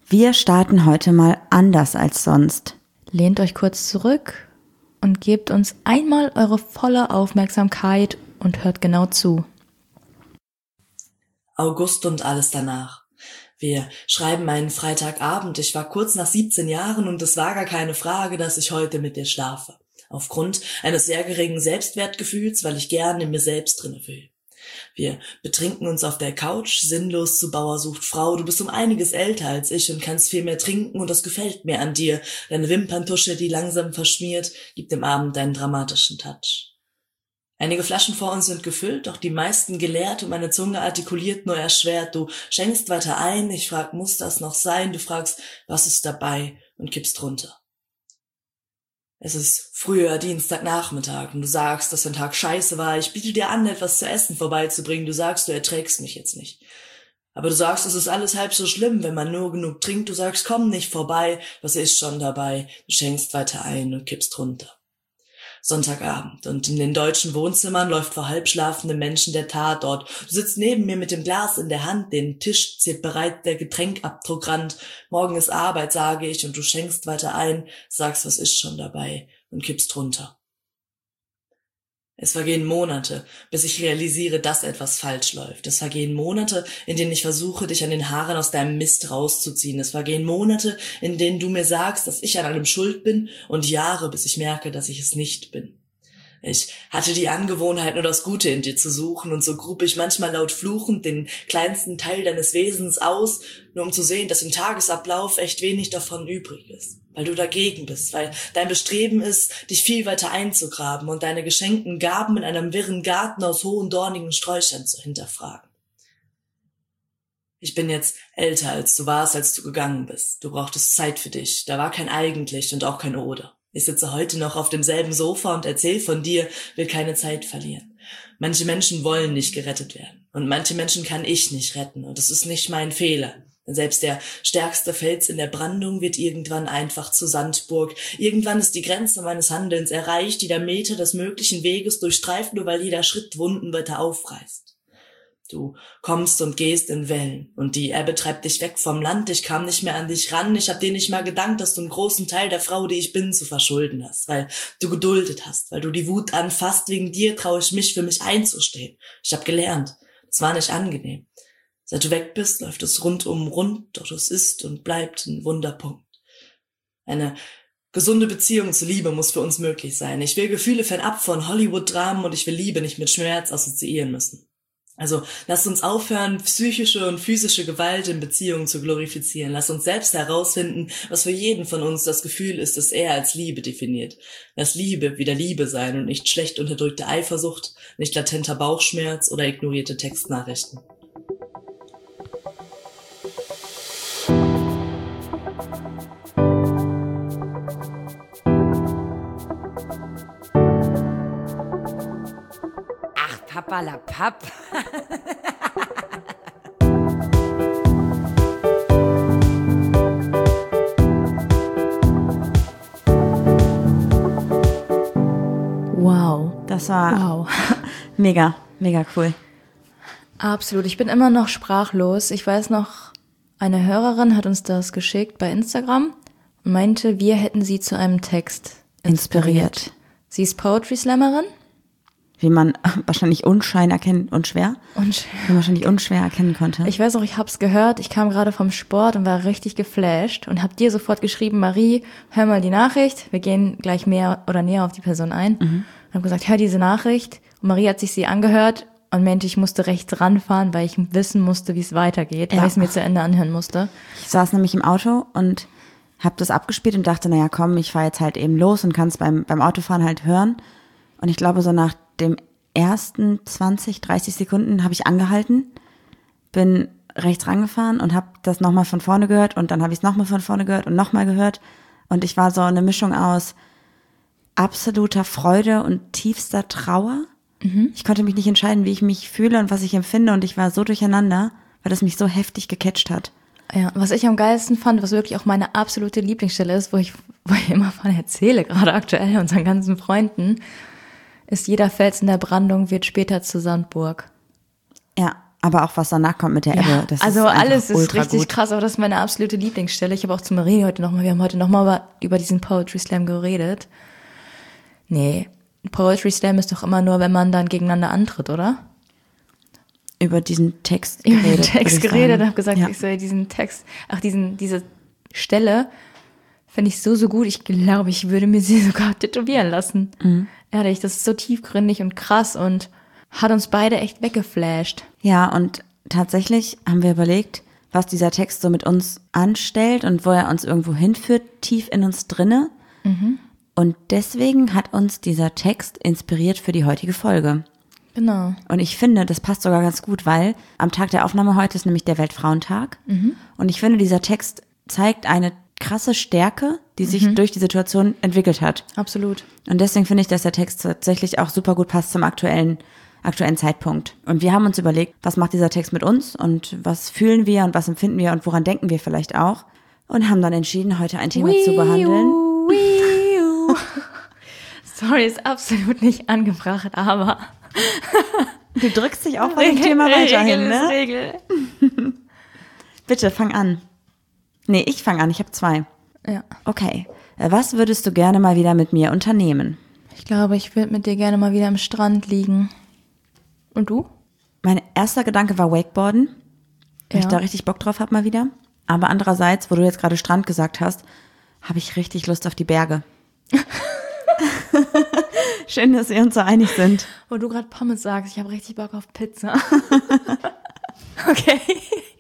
Wir starten heute mal anders als sonst. Lehnt euch kurz zurück und gebt uns einmal eure volle Aufmerksamkeit und hört genau zu. August und alles danach. Wir schreiben einen Freitagabend. Ich war kurz nach 17 Jahren und es war gar keine Frage, dass ich heute mit dir schlafe. Aufgrund eines sehr geringen Selbstwertgefühls, weil ich gern in mir selbst drinne will. Wir betrinken uns auf der Couch, sinnlos zu Bauer sucht Frau. Du bist um einiges älter als ich und kannst viel mehr trinken und das gefällt mir an dir. Deine Wimperntusche, die langsam verschmiert, gibt dem Abend einen dramatischen Touch. Einige Flaschen vor uns sind gefüllt, doch die meisten geleert und meine Zunge artikuliert nur erschwert. Du schenkst weiter ein, ich frag, muss das noch sein? Du fragst, was ist dabei? Und kippst runter. Es ist früher Dienstagnachmittag und du sagst, dass dein Tag scheiße war. Ich biete dir an, etwas zu essen vorbeizubringen. Du sagst, du erträgst mich jetzt nicht. Aber du sagst, es ist alles halb so schlimm, wenn man nur genug trinkt. Du sagst, komm nicht vorbei, was ist schon dabei? Du schenkst weiter ein und kippst runter. Sonntagabend und in den deutschen Wohnzimmern läuft vor halbschlafenden Menschen der Tatort. Du sitzt neben mir mit dem Glas in der Hand, den Tisch ziert bereit der Getränkabdruckrand. Morgen ist Arbeit, sage ich, und du schenkst weiter ein, sagst, was ist schon dabei und kippst runter. Es vergehen Monate, bis ich realisiere, dass etwas falsch läuft. Es vergehen Monate, in denen ich versuche, dich an den Haaren aus deinem Mist rauszuziehen. Es vergehen Monate, in denen du mir sagst, dass ich an allem schuld bin, und Jahre, bis ich merke, dass ich es nicht bin. Ich hatte die Angewohnheit, nur das Gute in dir zu suchen, und so grub ich manchmal laut fluchend den kleinsten Teil deines Wesens aus, nur um zu sehen, dass im Tagesablauf echt wenig davon übrig ist. Weil du dagegen bist, weil dein Bestreben ist, dich viel weiter einzugraben und deine geschenkten Gaben in einem wirren Garten aus hohen, dornigen Sträuchern zu hinterfragen. Ich bin jetzt älter, als du warst, als du gegangen bist. Du brauchtest Zeit für dich. Da war kein Eigentlich und auch kein Oder. Ich sitze heute noch auf demselben Sofa und erzähl von dir, will keine Zeit verlieren. Manche Menschen wollen nicht gerettet werden und manche Menschen kann ich nicht retten und es ist nicht mein Fehler. Denn selbst der stärkste Fels in der Brandung wird irgendwann einfach zur Sandburg. Irgendwann ist die Grenze meines Handelns erreicht, die der Meter des möglichen Weges durchstreift, nur weil jeder Schritt Wunden weiter aufreißt. Du kommst und gehst in Wellen und die Ebbe treibt dich weg vom Land. Ich kam nicht mehr an dich ran. Ich hab dir nicht mal gedankt, dass du einen großen Teil der Frau, die ich bin, zu verschulden hast, weil du geduldet hast, weil du die Wut anfasst. Wegen dir traue ich mich, für mich einzustehen. Ich hab gelernt. Es war nicht angenehm. Seit du weg bist, läuft es rundum rund, doch es ist und bleibt ein Wunderpunkt. Eine gesunde Beziehung zu Liebe muss für uns möglich sein. Ich will Gefühle fernab von Hollywood-Dramen und ich will Liebe nicht mit Schmerz assoziieren müssen. Also lasst uns aufhören, psychische und physische Gewalt in Beziehungen zu glorifizieren. Lasst uns selbst herausfinden, was für jeden von uns das Gefühl ist, das er als Liebe definiert. Lass Liebe wieder Liebe sein und nicht schlecht unterdrückte Eifersucht, nicht latenter Bauchschmerz oder ignorierte Textnachrichten. Papalapap. Wow. Das war mega, mega cool. Absolut. Ich bin immer noch sprachlos. Ich weiß noch, eine Hörerin hat uns das geschickt bei Instagram und meinte, wir hätten sie zu einem Text inspiriert. Sie ist Poetry Slammerin. Wie man wahrscheinlich unschwer erkennen konnte. Ich weiß auch, ich hab's gehört, ich kam gerade vom Sport und war richtig geflasht und hab dir sofort geschrieben, Marie, hör mal die Nachricht, wir gehen gleich mehr oder näher auf die Person ein. Und hab gesagt, hör diese Nachricht. Und Marie hat sich sie angehört und meinte, ich musste rechts ranfahren, weil ich wissen musste, wie es weitergeht, weil ich es mir zu Ende anhören musste. Ich saß nämlich im Auto und hab das abgespielt und dachte, naja komm, ich fahre jetzt halt eben los und kann es beim Autofahren halt hören. Und ich glaube, so nach dem ersten 20, 30 Sekunden habe ich angehalten, bin rechts rangefahren und habe das nochmal von vorne gehört und dann habe ich es nochmal von vorne gehört und nochmal gehört. Und ich war so eine Mischung aus absoluter Freude und tiefster Trauer. Ich konnte mich nicht entscheiden, wie ich mich fühle und was ich empfinde und ich war so durcheinander, weil das mich so heftig gecatcht hat. Ja, was ich am geilsten fand, was wirklich auch meine absolute Lieblingsstelle ist, wo ich immer von erzähle, gerade aktuell unseren ganzen Freunden, ist, jeder Fels in der Brandung wird später zur Sandburg. Ja, aber auch was danach kommt mit der Ebbe, das also ist einfach alles ist ultra richtig gut. krass, aber das ist meine absolute Lieblingsstelle. Ich habe auch zu Marie wir haben heute nochmal über diesen Poetry Slam geredet. Nee, Poetry Slam ist doch immer nur, wenn man dann gegeneinander antritt, oder? Über diesen Text Über geredet. den Text würde ich geredet sagen. und habe gesagt, ja. ich soll diesen Text, diese Stelle finde ich so gut. Ich glaube, ich würde mir sie sogar tätowieren lassen. Ehrlich, das ist so tiefgründig und krass und hat uns beide echt weggeflasht. Ja, und tatsächlich haben wir überlegt, was dieser Text so mit uns anstellt und wo er uns irgendwo hinführt, tief in uns drinne. Und deswegen hat uns dieser Text inspiriert für die heutige Folge. Genau. Und ich finde, das passt sogar ganz gut, weil am Tag der Aufnahme heute ist nämlich der Weltfrauentag. Und ich finde, dieser Text zeigt eine krasse Stärke, die sich durch die Situation entwickelt hat. Absolut. Und deswegen finde ich, dass der Text tatsächlich auch super gut passt zum aktuellen Zeitpunkt. Und wir haben uns überlegt, was macht dieser Text mit uns und was fühlen wir und was empfinden wir und woran denken wir vielleicht auch. Und haben dann entschieden, heute ein Thema zu behandeln. Sorry, ist absolut nicht angebracht, aber Du drückst dich auch bei dem Thema weiterhin, Regel ne? ist Regel. Bitte, fang an. Nee, ich fange an, ich habe 2. Ja. Okay. Was würdest du gerne mal wieder mit mir unternehmen? Ich glaube, ich würde mit dir gerne mal wieder am Strand liegen. Und du? Mein erster Gedanke war Wakeboarden, weil ich da richtig Bock drauf habe mal wieder. Aber andererseits, wo du jetzt gerade Strand gesagt hast, habe ich richtig Lust auf die Berge. Schön, dass wir uns so einig sind. Wo du gerade Pommes sagst, ich habe richtig Bock auf Pizza. Okay.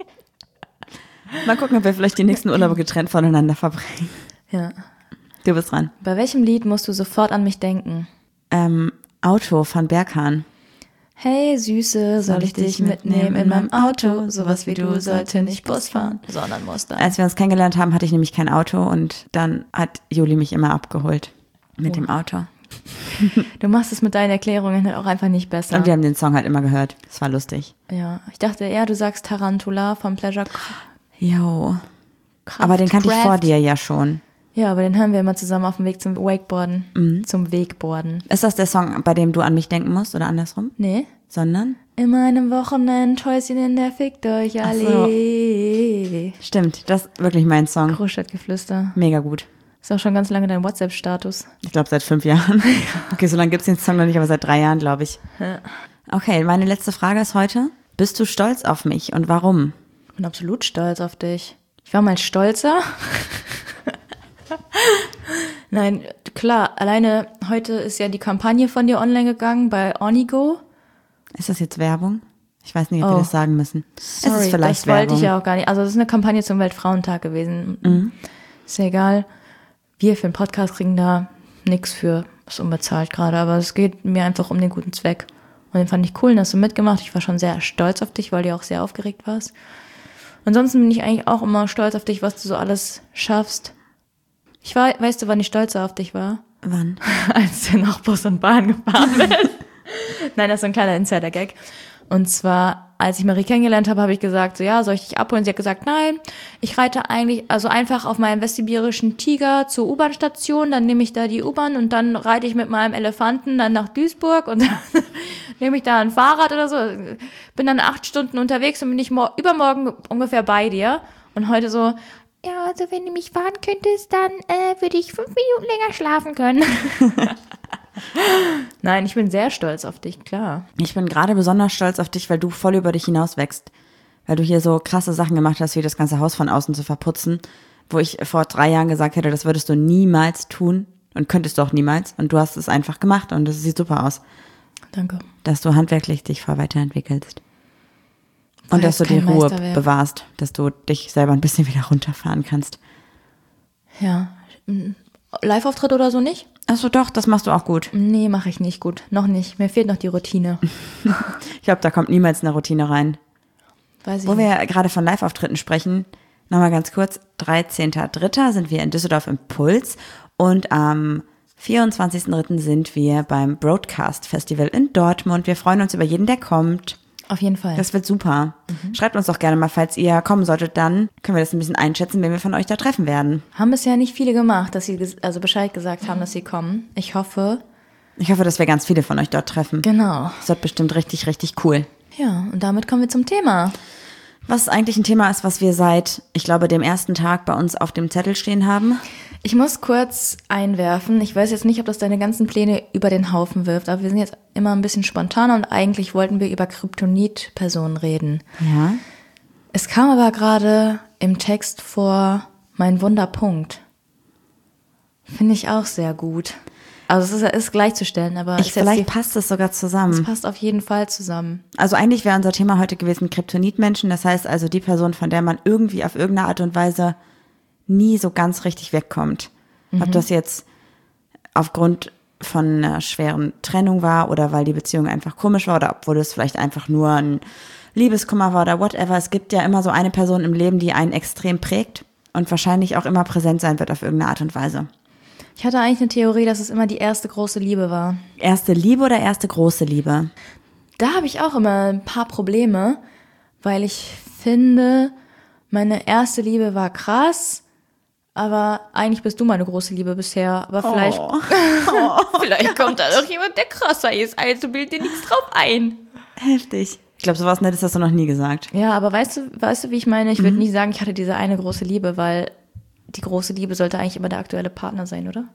Mal gucken, ob wir vielleicht die nächsten Urlaube getrennt voneinander verbringen. Ja. Du bist dran. Bei welchem Lied musst du sofort an mich denken? Auto von Berghahn. Hey Süße, soll ich dich mitnehmen in meinem Auto? Sowas wie du sollte nicht Bus fahren, sondern muss dann. Als wir uns kennengelernt haben, hatte ich nämlich kein Auto und dann hat Juli mich immer abgeholt mit dem Auto. Du machst es mit deinen Erklärungen halt auch einfach nicht besser. Und wir haben den Song halt immer gehört. Das war lustig. Ja, ich dachte eher, du sagst Tarantula von Pleasure Jo. Aber den kannte ich vor dir ja schon. Ja, aber den hören wir immer zusammen auf dem Weg zum Wakeboarden. Zum Wegboarden. Ist das der Song, bei dem du an mich denken musst oder andersrum? Nee. Sondern? In meinem Wochenendhäuschen in der Fickt euch Allee. Stimmt, das ist wirklich mein Song. Großstadtgeflüster. Mega gut. Ist auch schon ganz lange dein WhatsApp-Status. Ich glaube seit 5 Jahren. Okay, so lange gibt's den Song noch nicht, aber seit 3 Jahren, glaube ich. Ja. Okay, meine letzte Frage ist heute. Bist du stolz auf mich und warum? Ich bin absolut stolz auf dich. Ich war mal stolzer. Nein, klar, alleine heute ist ja die Kampagne von dir online gegangen bei Onigo. Ist das jetzt Werbung? Ich weiß nicht, ob wir das sagen müssen. Sorry, es ist vielleicht das wollte Werbung. ich ja auch gar nicht. Also das ist eine Kampagne zum Weltfrauentag gewesen. Ist ja egal. Wir für den Podcast kriegen da nichts für, ist unbezahlt gerade, aber es geht mir einfach um den guten Zweck. Und den fand ich cool, dass du mitgemacht. Ich war schon sehr stolz auf dich, weil du auch sehr aufgeregt warst. Ansonsten bin ich eigentlich auch immer stolz auf dich, was du so alles schaffst. Weißt du, wann ich stolzer auf dich war? Wann? Als du noch Bus und Bahn gefahren bist. Nein, das ist so ein kleiner Insider-Gag. Und zwar, als ich Marie kennengelernt habe, habe ich gesagt, so ja, soll ich dich abholen? Sie hat gesagt, nein, ich reite eigentlich, also einfach auf meinem westsibirischen Tiger zur U-Bahn-Station, dann nehme ich da die U-Bahn und dann reite ich mit meinem Elefanten dann nach Duisburg und dann nehme ich da ein Fahrrad oder so. Bin dann 8 Stunden unterwegs und bin ich übermorgen ungefähr bei dir. Und heute so, ja, also wenn du mich fahren könntest, dann würde ich 5 Minuten länger schlafen können. Nein, ich bin sehr stolz auf dich, klar. Ich bin gerade besonders stolz auf dich, weil du voll über dich hinaus wächst. Weil du hier so krasse Sachen gemacht hast, wie das ganze Haus von außen zu verputzen, wo ich vor 3 Jahren gesagt hätte, das würdest du niemals tun und könntest du auch niemals. Und du hast es einfach gemacht und das sieht super aus. Danke. Dass du handwerklich dich voll weiterentwickelst. War Und dass du jetzt die kein Ruhe Meisterwerk. bewahrst, dass du dich selber ein bisschen wieder runterfahren kannst. Ja. Live-Auftritt oder so nicht? Achso, doch, das machst du auch gut. Nee, mache ich nicht gut. Noch nicht. Mir fehlt noch die Routine. Ich glaube, da kommt niemals eine Routine rein. Weiß ich Wo nicht. wir gerade von Live-Auftritten sprechen, nochmal ganz kurz, 13.03. sind wir in Düsseldorf im Puls und am 24.03. sind wir beim Broadcast Festival in Dortmund. Wir freuen uns über jeden, der kommt. Auf jeden Fall. Das wird super. Schreibt uns doch gerne mal, falls ihr kommen solltet, dann können wir das ein bisschen einschätzen, wen wir von euch da treffen werden. Haben bisher nicht viele gemacht, dass sie also Bescheid gesagt haben, dass sie kommen. Ich hoffe. Ich hoffe, dass wir ganz viele von euch dort treffen. Genau. Das wird bestimmt richtig, richtig cool. Ja, und damit kommen wir zum Thema. Was eigentlich ein Thema ist, was wir seit, ich glaube, dem ersten Tag bei uns auf dem Zettel stehen haben. Ich muss kurz einwerfen, ich weiß jetzt nicht, ob das deine ganzen Pläne über den Haufen wirft, aber wir sind jetzt immer ein bisschen spontaner und eigentlich wollten wir über Kryptonit-Personen reden. Ja. Es kam aber gerade im Text vor mein Wunderpunkt. Finde ich auch sehr gut. Also es ist gleichzustellen, aber Vielleicht passt es sogar zusammen. es passt auf jeden Fall zusammen. Also eigentlich wäre unser Thema heute gewesen Kryptonitmenschen. Das heißt also die Person, von der man irgendwie auf irgendeine Art und Weise nie so ganz richtig wegkommt. Ob das jetzt aufgrund von einer schweren Trennung war oder weil die Beziehung einfach komisch war oder obwohl es vielleicht einfach nur ein Liebeskummer war oder whatever. Es gibt ja immer so eine Person im Leben, die einen extrem prägt und wahrscheinlich auch immer präsent sein wird auf irgendeine Art und Weise. Ich hatte eigentlich eine Theorie, dass es immer die erste große Liebe war. Erste Liebe oder erste große Liebe? Da habe ich auch immer ein paar Probleme, weil ich finde, meine erste Liebe war krass, aber eigentlich bist du meine große Liebe bisher. Aber vielleicht, vielleicht kommt da doch jemand, der krasser ist, also bild dir nichts drauf ein. Heftig. Ich glaube, sowas Nettes hast du noch nie gesagt. Ja, aber weißt du, wie ich meine? Ich würde nicht sagen, ich hatte diese eine große Liebe, weil die große Liebe sollte eigentlich immer der aktuelle Partner sein, oder?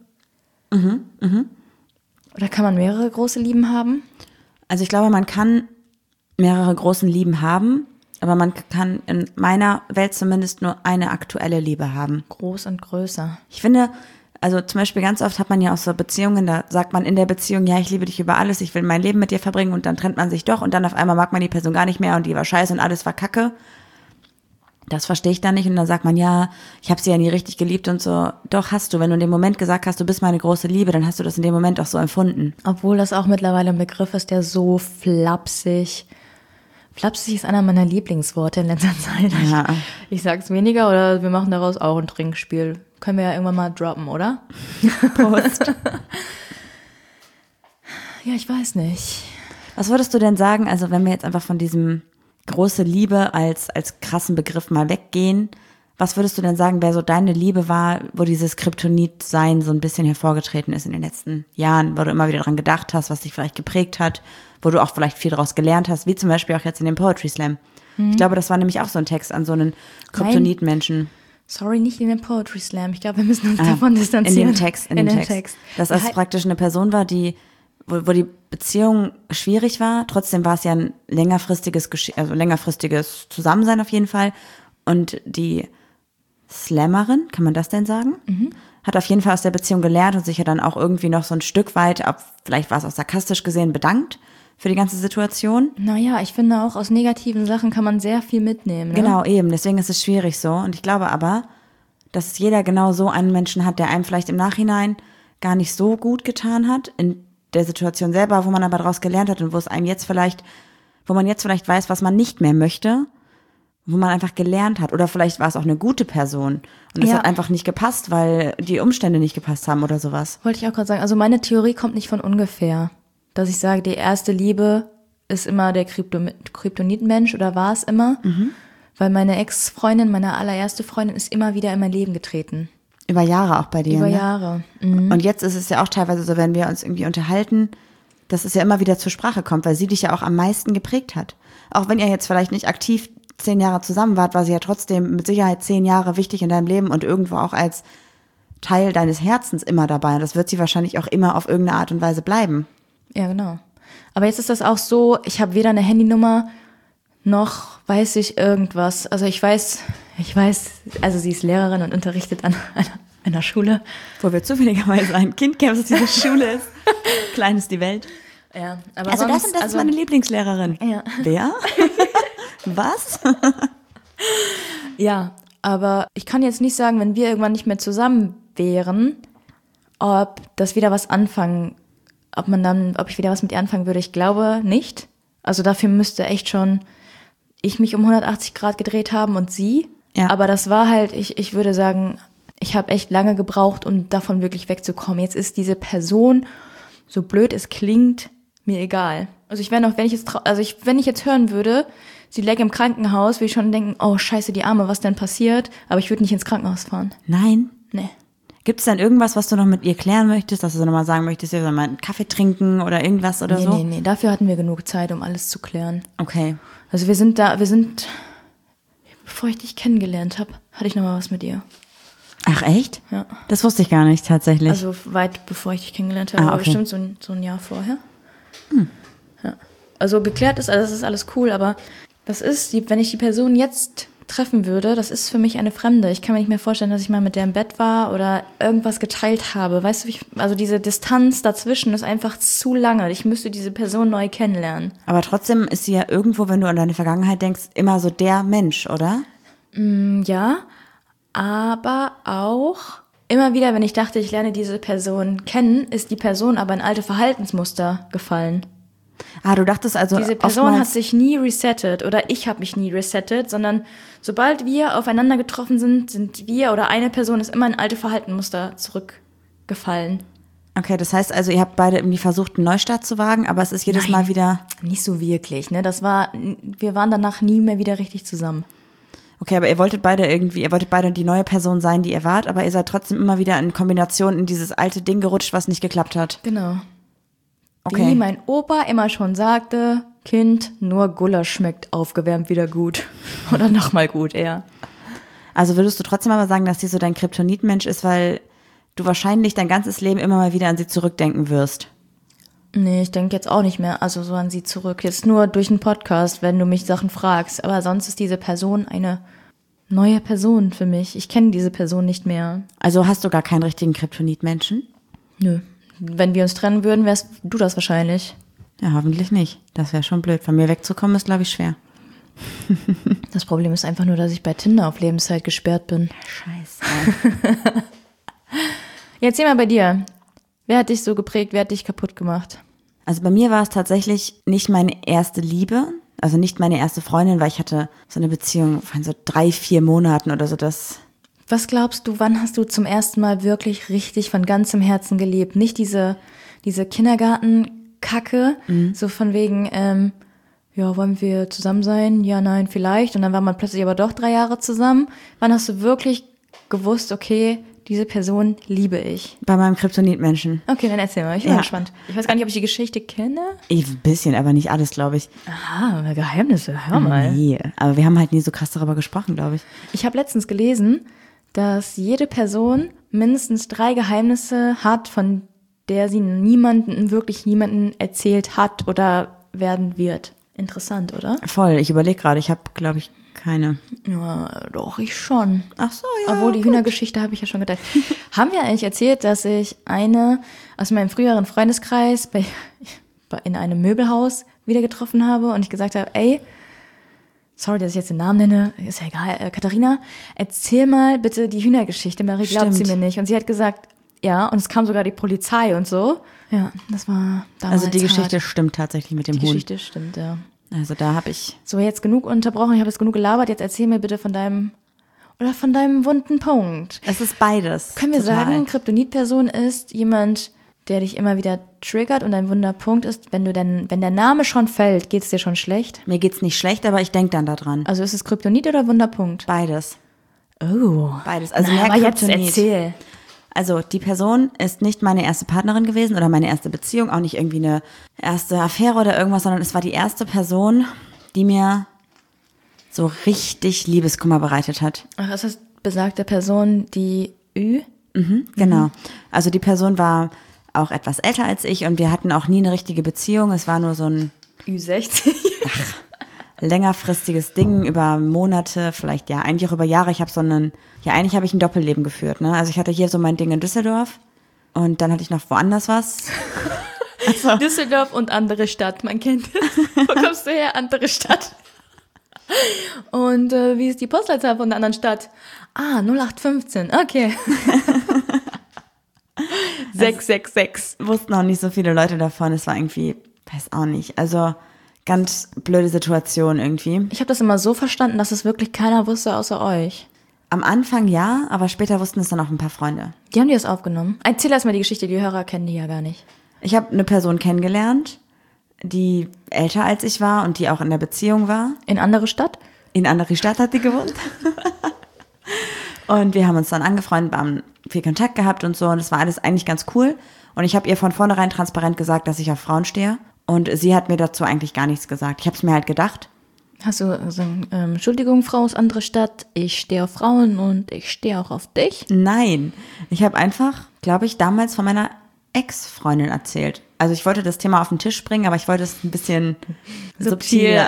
Oder kann man mehrere große Lieben haben? Also ich glaube, man kann mehrere großen Lieben haben, aber man kann in meiner Welt zumindest nur eine aktuelle Liebe haben. Groß und größer. Ich finde, also zum Beispiel ganz oft hat man ja auch so Beziehungen, da sagt man in der Beziehung, ja, ich liebe dich über alles, ich will mein Leben mit dir verbringen und dann trennt man sich doch und dann auf einmal mag man die Person gar nicht mehr und die war scheiße und alles war Kacke. Das verstehe ich dann nicht und dann sagt man, ja, ich habe sie ja nie richtig geliebt und so. Doch, hast du. Wenn du in dem Moment gesagt hast, du bist meine große Liebe, dann hast du das in dem Moment auch so empfunden. Obwohl das auch mittlerweile ein Begriff ist, der so flapsig. Flapsig ist einer meiner Lieblingsworte in letzter Zeit. Ja. Ich sag's weniger oder wir machen daraus auch ein Trinkspiel. Können wir ja irgendwann mal droppen, oder? Prost. Ja, ich weiß nicht. Was würdest du denn sagen, also wenn wir jetzt einfach von diesem große Liebe als krassen Begriff mal weggehen, was würdest du denn sagen, wer so deine Liebe war, wo dieses Kryptonit-Sein so ein bisschen hervorgetreten ist in den letzten Jahren, wo du immer wieder dran gedacht hast, was dich vielleicht geprägt hat, wo du auch vielleicht viel daraus gelernt hast, wie zum Beispiel auch jetzt in dem Poetry Slam. Ich glaube, das war nämlich auch so ein Text an so einen Kryptonit-Menschen. Sorry, nicht in dem Poetry Slam. Ich glaube, wir müssen uns davon distanzieren. In dem Text. Dass es praktisch eine Person war, die wo die Beziehung schwierig war. Trotzdem war es ja ein längerfristiges Zusammensein auf jeden Fall. Und die Slammerin, kann man das denn sagen? Hat auf jeden Fall aus der Beziehung gelernt und sich ja dann auch irgendwie noch so ein Stück weit, vielleicht war es auch sarkastisch gesehen, bedankt für die ganze Situation. Naja, ich finde auch, aus negativen Sachen kann man sehr viel mitnehmen. Ne? Genau, eben. Deswegen ist es schwierig so. Und ich glaube aber, dass jeder genau so einen Menschen hat, der einem vielleicht im Nachhinein gar nicht so gut getan hat, in der Situation selber, wo man aber daraus gelernt hat und wo man jetzt vielleicht weiß, was man nicht mehr möchte, wo man einfach gelernt hat. Oder vielleicht war es auch eine gute Person und es hat einfach nicht gepasst, weil die Umstände nicht gepasst haben oder sowas. Wollte ich auch gerade sagen. Also meine Theorie kommt nicht von ungefähr. Dass ich sage, die erste Liebe ist immer der Kryptonitmensch oder war es immer. Weil meine Ex-Freundin, meine allererste Freundin, ist immer wieder in mein Leben getreten. Über Jahre auch bei dir, Über ne? Jahre. Und jetzt ist es ja auch teilweise so, wenn wir uns irgendwie unterhalten, dass es ja immer wieder zur Sprache kommt, weil sie dich ja auch am meisten geprägt hat. Auch wenn ihr jetzt vielleicht nicht aktiv 10 Jahre zusammen wart, war sie ja trotzdem mit Sicherheit 10 Jahre wichtig in deinem Leben und irgendwo auch als Teil deines Herzens immer dabei. Und das wird sie wahrscheinlich auch immer auf irgendeine Art und Weise bleiben. Ja, genau. Aber jetzt ist das auch so, ich habe weder eine Handynummer noch weiß ich irgendwas. Also ich weiß, also sie ist Lehrerin und unterrichtet an einer Schule. Wo wir zufälligerweise ein Kind kennen, was diese Schule ist. Klein ist die Welt. Ja, aber also sonst, das ist meine Lieblingslehrerin. Ja. Wer? Was? Ja, aber ich kann jetzt nicht sagen, wenn wir irgendwann nicht mehr zusammen wären, ob ich wieder was mit ihr anfangen würde. Ich glaube nicht. Also dafür müsste echt schon ich mich um 180 Grad gedreht haben und sie. Ja. Aber das war halt, ich würde sagen, ich habe echt lange gebraucht, um davon wirklich wegzukommen. Jetzt ist diese Person, so blöd es klingt, mir egal. Also ich wäre noch, wenn ich jetzt hören würde, sie läge im Krankenhaus, würde ich schon denken, oh scheiße, die Arme, was denn passiert? Aber ich würde nicht ins Krankenhaus fahren. Nein. Nee. Gibt es dann irgendwas, was du noch mit ihr klären möchtest, dass du so nochmal sagen möchtest, ihr sollt mal einen Kaffee trinken oder irgendwas oder so? Nee, dafür hatten wir genug Zeit, um alles zu klären. Okay. Also bevor ich dich kennengelernt habe, hatte ich noch mal was mit ihr. Ach, echt? Ja. Das wusste ich gar nicht, tatsächlich. Also weit bevor ich dich kennengelernt habe, Ah, aber okay. bestimmt so ein Jahr vorher. Ja. Also geklärt ist, also das ist alles cool, aber wenn ich die Person jetzt treffen würde, das ist für mich eine Fremde. Ich kann mir nicht mehr vorstellen, dass ich mal mit der im Bett war oder irgendwas geteilt habe. Weißt du, also diese Distanz dazwischen ist einfach zu lange. Ich müsste diese Person neu kennenlernen. Aber trotzdem ist sie ja irgendwo, wenn du an deine Vergangenheit denkst, immer so der Mensch, oder? Ja, aber auch immer wieder, wenn ich dachte, ich lerne diese Person kennen, ist die Person aber in alte Verhaltensmuster gefallen. Ah, du dachtest also Diese Person oftmals- hat sich nie resettet oder ich habe mich nie resettet, sondern sobald wir aufeinander getroffen sind wir oder eine Person ist immer in alte Verhaltensmuster zurückgefallen. Okay, das heißt also, ihr habt beide irgendwie versucht, einen Neustart zu wagen, aber es ist jedes Mal wieder... Nicht so wirklich, ne? Wir waren danach nie mehr wieder richtig zusammen. Okay, aber ihr wolltet beide die neue Person sein, die ihr wart, aber ihr seid trotzdem immer wieder in Kombination in dieses alte Ding gerutscht, was nicht geklappt hat. Genau. Okay. Wie mein Opa immer schon sagte, Kind, nur Gulasch schmeckt aufgewärmt wieder gut. Oder nochmal gut, eher. Also würdest du trotzdem aber sagen, dass sie so dein Kryptonitmensch ist, weil du wahrscheinlich dein ganzes Leben immer mal wieder an sie zurückdenken wirst? Nee, ich denke jetzt auch nicht mehr, also so an sie zurück. Jetzt nur durch einen Podcast, wenn du mich Sachen fragst. Aber sonst ist diese Person eine neue Person für mich. Ich kenne diese Person nicht mehr. Also hast du gar keinen richtigen Kryptonitmenschen? Nö. Wenn wir uns trennen würden, wärst du das wahrscheinlich. Ja, hoffentlich nicht. Das wäre schon blöd. Von mir wegzukommen ist, glaube ich, schwer. Das Problem ist einfach nur, dass ich bei Tinder auf Lebenszeit gesperrt bin. Scheiße. Jetzt erzähl mal bei dir. Wer hat dich so geprägt? Wer hat dich kaputt gemacht? Also bei mir war es tatsächlich nicht meine erste Liebe, also nicht meine erste Freundin, weil ich hatte so eine Beziehung von so 3-4 Monaten oder so. Was glaubst du, wann hast du zum ersten Mal wirklich richtig von ganzem Herzen geliebt? Nicht diese Kindergartenkacke, so von wegen, ja, wollen wir zusammen sein? Ja, nein, vielleicht. Und dann war man plötzlich aber doch 3 Jahre zusammen. Wann hast du wirklich gewusst, okay, diese Person liebe ich? Bei meinem Kryptonitmenschen. Okay, dann erzähl mal, ich bin Ja. gespannt. Ich weiß gar nicht, ob ich die Geschichte kenne. Ein bisschen, aber nicht alles, glaube ich. Aha, Geheimnisse, hör mal. Nee, aber wir haben halt nie so krass darüber gesprochen, glaube ich. Ich habe letztens gelesen, dass jede Person mindestens 3 Geheimnisse hat, von der sie wirklich niemanden erzählt hat oder werden wird. Interessant, oder? Voll, ich überlege gerade, ich habe, glaube ich, keine. Ja, doch, ich schon. Ach so, ja. Obwohl, die Hühnergeschichte habe ich ja schon geteilt. Haben wir eigentlich erzählt, dass ich eine aus meinem früheren Freundeskreis in einem Möbelhaus wieder getroffen habe und ich gesagt habe, ey, sorry, dass ich jetzt den Namen nenne, ist ja egal, Katharina, erzähl mal bitte die Hühnergeschichte, Marie glaubt sie Stimmt. mir nicht. Und sie hat gesagt, ja, und es kam sogar die Polizei und so. Ja, das war damals Also die Geschichte hart. stimmt tatsächlich mit dem Die Huhn. Geschichte stimmt, ja. Also da habe ich... So, jetzt genug unterbrochen, ich habe jetzt genug gelabert, jetzt erzähl mir bitte von deinem wunden Punkt. Es ist beides. Können wir total. sagen, Kryptonitperson ist jemand, der dich immer wieder triggert und ein Wunderpunkt ist, wenn der Name schon fällt, geht es dir schon schlecht? Mir geht's nicht schlecht, aber ich denke dann daran. Also ist es Kryptonit oder Wunderpunkt? Beides. Oh. Beides. Also Na, mehr aber jetzt Kryptonit. erzähl. Also die Person ist nicht meine erste Partnerin gewesen oder meine erste Beziehung, auch nicht irgendwie eine erste Affäre oder irgendwas, sondern es war die erste Person, die mir so richtig Liebeskummer bereitet hat. Ach, ist das besagte Person, die Ü? Genau. Also die Person war auch etwas älter als ich und wir hatten auch nie eine richtige Beziehung. Es war nur so ein Ü60. längerfristiges Ding über Monate, vielleicht ja, eigentlich auch über Jahre. Eigentlich habe ich ein Doppelleben geführt, ne? Also ich hatte hier so mein Ding in Düsseldorf und dann hatte ich noch woanders was. Düsseldorf und andere Stadt, man kennt es. Wo kommst du her? Andere Stadt. Und wie ist die Postleitzahl von der anderen Stadt? 0815, okay. 666. Wussten auch nicht so viele Leute davon. Es war irgendwie, weiß auch nicht. Also ganz blöde Situation irgendwie. Ich habe das immer so verstanden, dass es wirklich keiner wusste außer euch. Am Anfang ja, aber später wussten es dann auch ein paar Freunde. Die haben dir das aufgenommen. Erzähl erst mal die Geschichte, die Hörer kennen die ja gar nicht. Ich habe eine Person kennengelernt, die älter als ich war und die auch in der Beziehung war. In andere Stadt? In andere Stadt hat die gewohnt. Und wir haben uns dann angefreundet, haben viel Kontakt gehabt und so. Und das war alles eigentlich ganz cool. Und ich habe ihr von vornherein transparent gesagt, dass ich auf Frauen stehe. Und sie hat mir dazu eigentlich gar nichts gesagt. Ich habe es mir halt gedacht. Hast du so Entschuldigung, Frau aus anderer Stadt, ich stehe auf Frauen und ich stehe auch auf dich? Nein, ich habe einfach, glaube ich, damals von meiner Ex-Freundin erzählt. Also ich wollte das Thema auf den Tisch bringen, aber ich wollte es ein bisschen subtiler.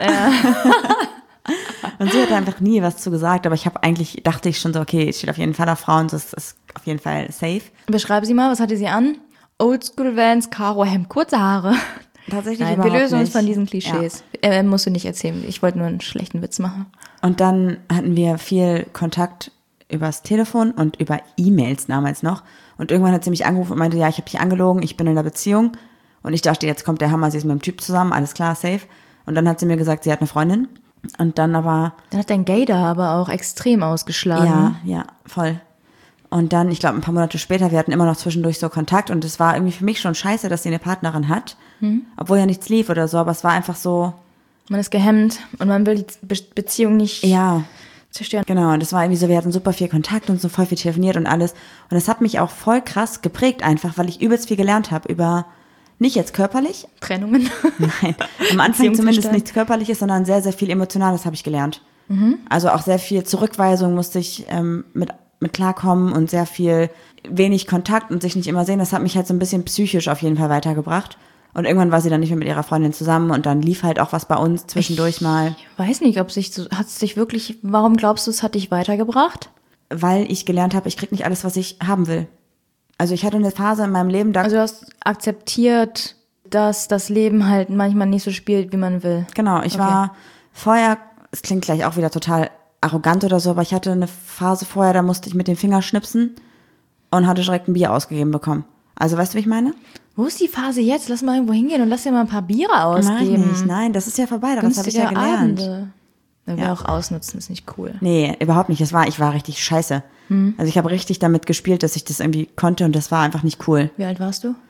Und sie hat einfach nie was zu gesagt, aber dachte ich schon so, okay, es steht auf jeden Fall auf Frauen, das ist auf jeden Fall safe. Beschreibe sie mal, was hatte sie an? Oldschool Vans, Karo Hemd, kurze Haare. Tatsächlich Nein, überhaupt wir lösen uns nicht. von diesen Klischees. Musst du nicht erzählen, ich wollte nur einen schlechten Witz machen. Und dann hatten wir viel Kontakt übers Telefon und über E-Mails damals noch. Und irgendwann hat sie mich angerufen und meinte, ja, ich habe dich angelogen, ich bin in einer Beziehung. Und ich dachte, jetzt kommt der Hammer, sie ist mit einem Typ zusammen, alles klar, safe. Und dann hat sie mir gesagt, sie hat eine Freundin. Und dann aber... Dann hat dein Gaydar aber auch extrem ausgeschlagen. Ja, voll. Und dann, ich glaube, ein paar Monate später, wir hatten immer noch zwischendurch so Kontakt. Und es war irgendwie für mich schon scheiße, dass sie eine Partnerin hat. Obwohl ja nichts lief oder so, aber es war einfach so... Man ist gehemmt und man will die Beziehung nicht zerstören. Genau, und das war irgendwie so, wir hatten super viel Kontakt und so voll viel telefoniert und alles. Und das hat mich auch voll krass geprägt einfach, weil ich übelst viel gelernt habe über, nicht jetzt körperlich. Trennungen. Nein, am Anfang zumindest nichts Körperliches, sondern sehr, sehr viel Emotionales habe ich gelernt. Also auch sehr viel Zurückweisung musste ich mit klarkommen und sehr viel wenig Kontakt und sich nicht immer sehen. Das hat mich halt so ein bisschen psychisch auf jeden Fall weitergebracht. Und irgendwann war sie dann nicht mehr mit ihrer Freundin zusammen und dann lief halt auch was bei uns zwischendurch mal. Ich weiß nicht, warum glaubst du, es hat dich weitergebracht? Weil ich gelernt habe, ich krieg nicht alles, was ich haben will. Also ich hatte eine Phase in meinem Leben, Also du hast akzeptiert, dass das Leben halt manchmal nicht so spielt, wie man will. Genau, ich war vorher, es klingt gleich auch wieder total arrogant oder so, aber ich hatte eine Phase vorher, da musste ich mit dem Finger schnipsen und hatte direkt ein Bier ausgegeben bekommen. Also weißt du, wie ich meine? Wo ist die Phase jetzt? Lass mal irgendwo hingehen und lass dir mal ein paar Biere ausgeben. Nein, das ist ja vorbei, das habe ich ja gelernt. Abende. Wir auch ausnutzen, ist nicht cool. Nee, überhaupt nicht. Ich war richtig scheiße. Also ich habe richtig damit gespielt, dass ich das irgendwie konnte und das war einfach nicht cool. Wie alt warst du?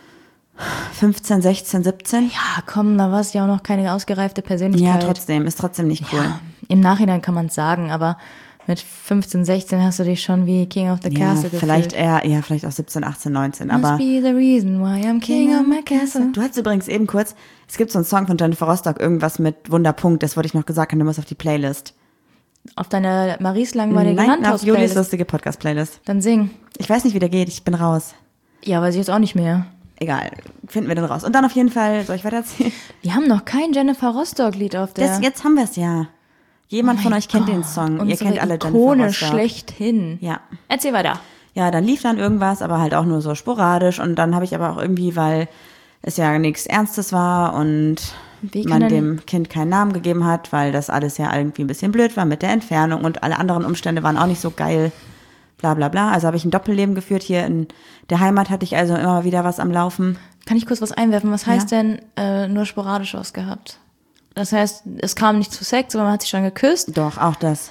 15, 16, 17? Ja, komm, da warst du ja auch noch keine ausgereifte Persönlichkeit. Ja, ist trotzdem nicht cool. Ja, im Nachhinein kann man es sagen, aber mit 15, 16 hast du dich schon wie King of the Castle gefühlt. Vielleicht auch 17, 18, 19. Must aber be the reason why I'm King of my castle. Du hattest übrigens eben kurz, es gibt so einen Song von Jennifer Rostock, irgendwas mit Wunderpunkt, das wollte ich noch gesagt haben, du musst auf die Playlist. Auf deine Maries langweilige Nein, auf Julis Handhaus-Playlist. lustige Podcast-Playlist. Dann sing. Ich weiß nicht, wie der geht, ich bin raus. Ja, weiß ich jetzt auch nicht mehr. Egal, finden wir den raus. Und dann auf jeden Fall, soll ich weiter erzählen? Wir haben noch kein Jennifer Rostock-Lied auf der... Jetzt haben wir es ja. Jemand von euch kennt den Song. Ihr kennt alle Jennifer Ikone Rostock. schlechthin. Ja. Erzähl weiter. Ja, dann lief dann irgendwas, aber halt auch nur so sporadisch. Und dann habe ich aber auch irgendwie, weil es ja nichts Ernstes war und man dem Kind keinen Namen gegeben hat, weil das alles ja irgendwie ein bisschen blöd war mit der Entfernung und alle anderen Umstände waren auch nicht so geil. Bla bla bla. Also habe ich ein Doppelleben geführt. Hier in der Heimat hatte ich also immer wieder was am Laufen. Kann ich kurz was einwerfen? Was heißt denn nur sporadisch was gehabt? Das heißt, es kam nicht zu Sex, aber man hat sich schon geküsst? Doch, auch das.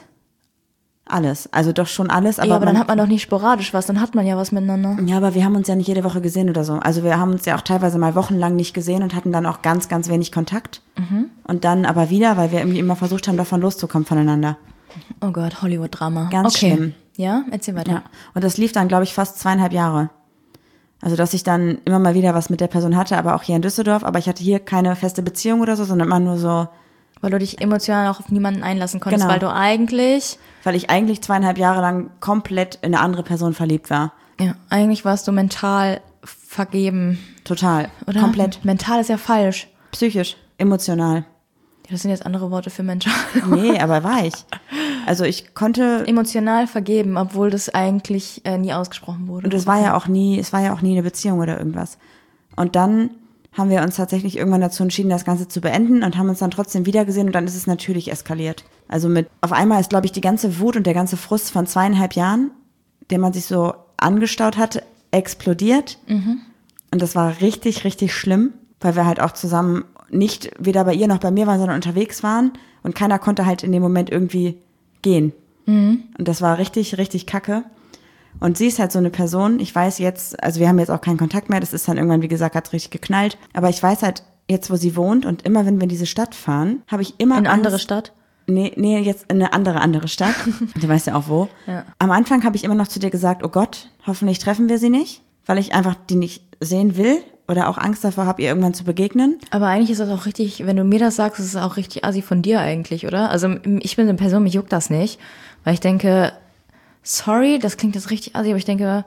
Alles. Also doch schon alles. Aber, aber dann hat man doch nicht sporadisch was, dann hat man ja was miteinander. Ja, aber wir haben uns ja nicht jede Woche gesehen oder so. Also wir haben uns ja auch teilweise mal wochenlang nicht gesehen und hatten dann auch ganz, ganz wenig Kontakt. Und dann aber wieder, weil wir irgendwie immer versucht haben, davon loszukommen voneinander. Oh Gott, Hollywood-Drama. Ganz schlimm. Ja, erzähl weiter. Ja. Und das lief dann, glaube ich, fast 2,5 Jahre. Also, dass ich dann immer mal wieder was mit der Person hatte, aber auch hier in Düsseldorf. Aber ich hatte hier keine feste Beziehung oder so, sondern immer nur so. Weil du dich emotional auch auf niemanden einlassen konntest, Genau. weil ich eigentlich 2,5 Jahre lang komplett in eine andere Person verliebt war. Ja, eigentlich warst du mental vergeben. Total. Oder? Komplett. Mental ist ja falsch. Psychisch. Emotional. Ja, das sind jetzt andere Worte für mental. Nee, aber war ich. Also ich konnte. Emotional vergeben, obwohl das eigentlich nie ausgesprochen wurde. Und es war ja auch nie eine Beziehung oder irgendwas. Und dann haben wir uns tatsächlich irgendwann dazu entschieden, das Ganze zu beenden und haben uns dann trotzdem wiedergesehen und dann ist es natürlich eskaliert. Also auf einmal ist, glaube ich, die ganze Wut und der ganze Frust von 2,5 Jahren, den man sich so angestaut hatte, explodiert. Und das war richtig, richtig schlimm, weil wir halt auch zusammen nicht weder bei ihr noch bei mir waren, sondern unterwegs waren und keiner konnte halt in dem Moment irgendwie gehen. Und das war richtig, richtig kacke. Und sie ist halt so eine Person, ich weiß jetzt, also wir haben jetzt auch keinen Kontakt mehr, das ist dann irgendwann, wie gesagt, hat's richtig geknallt. Aber ich weiß halt jetzt, wo sie wohnt und immer, wenn wir in diese Stadt fahren, habe ich immer in eine Angst. andere Stadt? Nee, jetzt in eine andere Stadt. Du weißt ja auch wo. Ja. Am Anfang habe ich immer noch zu dir gesagt, oh Gott, hoffentlich treffen wir sie nicht, weil ich einfach die nicht sehen will oder auch Angst davor habe, ihr irgendwann zu begegnen. Aber eigentlich ist das auch richtig, wenn du mir das sagst, ist es auch richtig assi von dir eigentlich, oder? Also ich bin eine Person, mich juckt das nicht, weil ich denke, sorry, das klingt jetzt richtig assi, aber ich denke,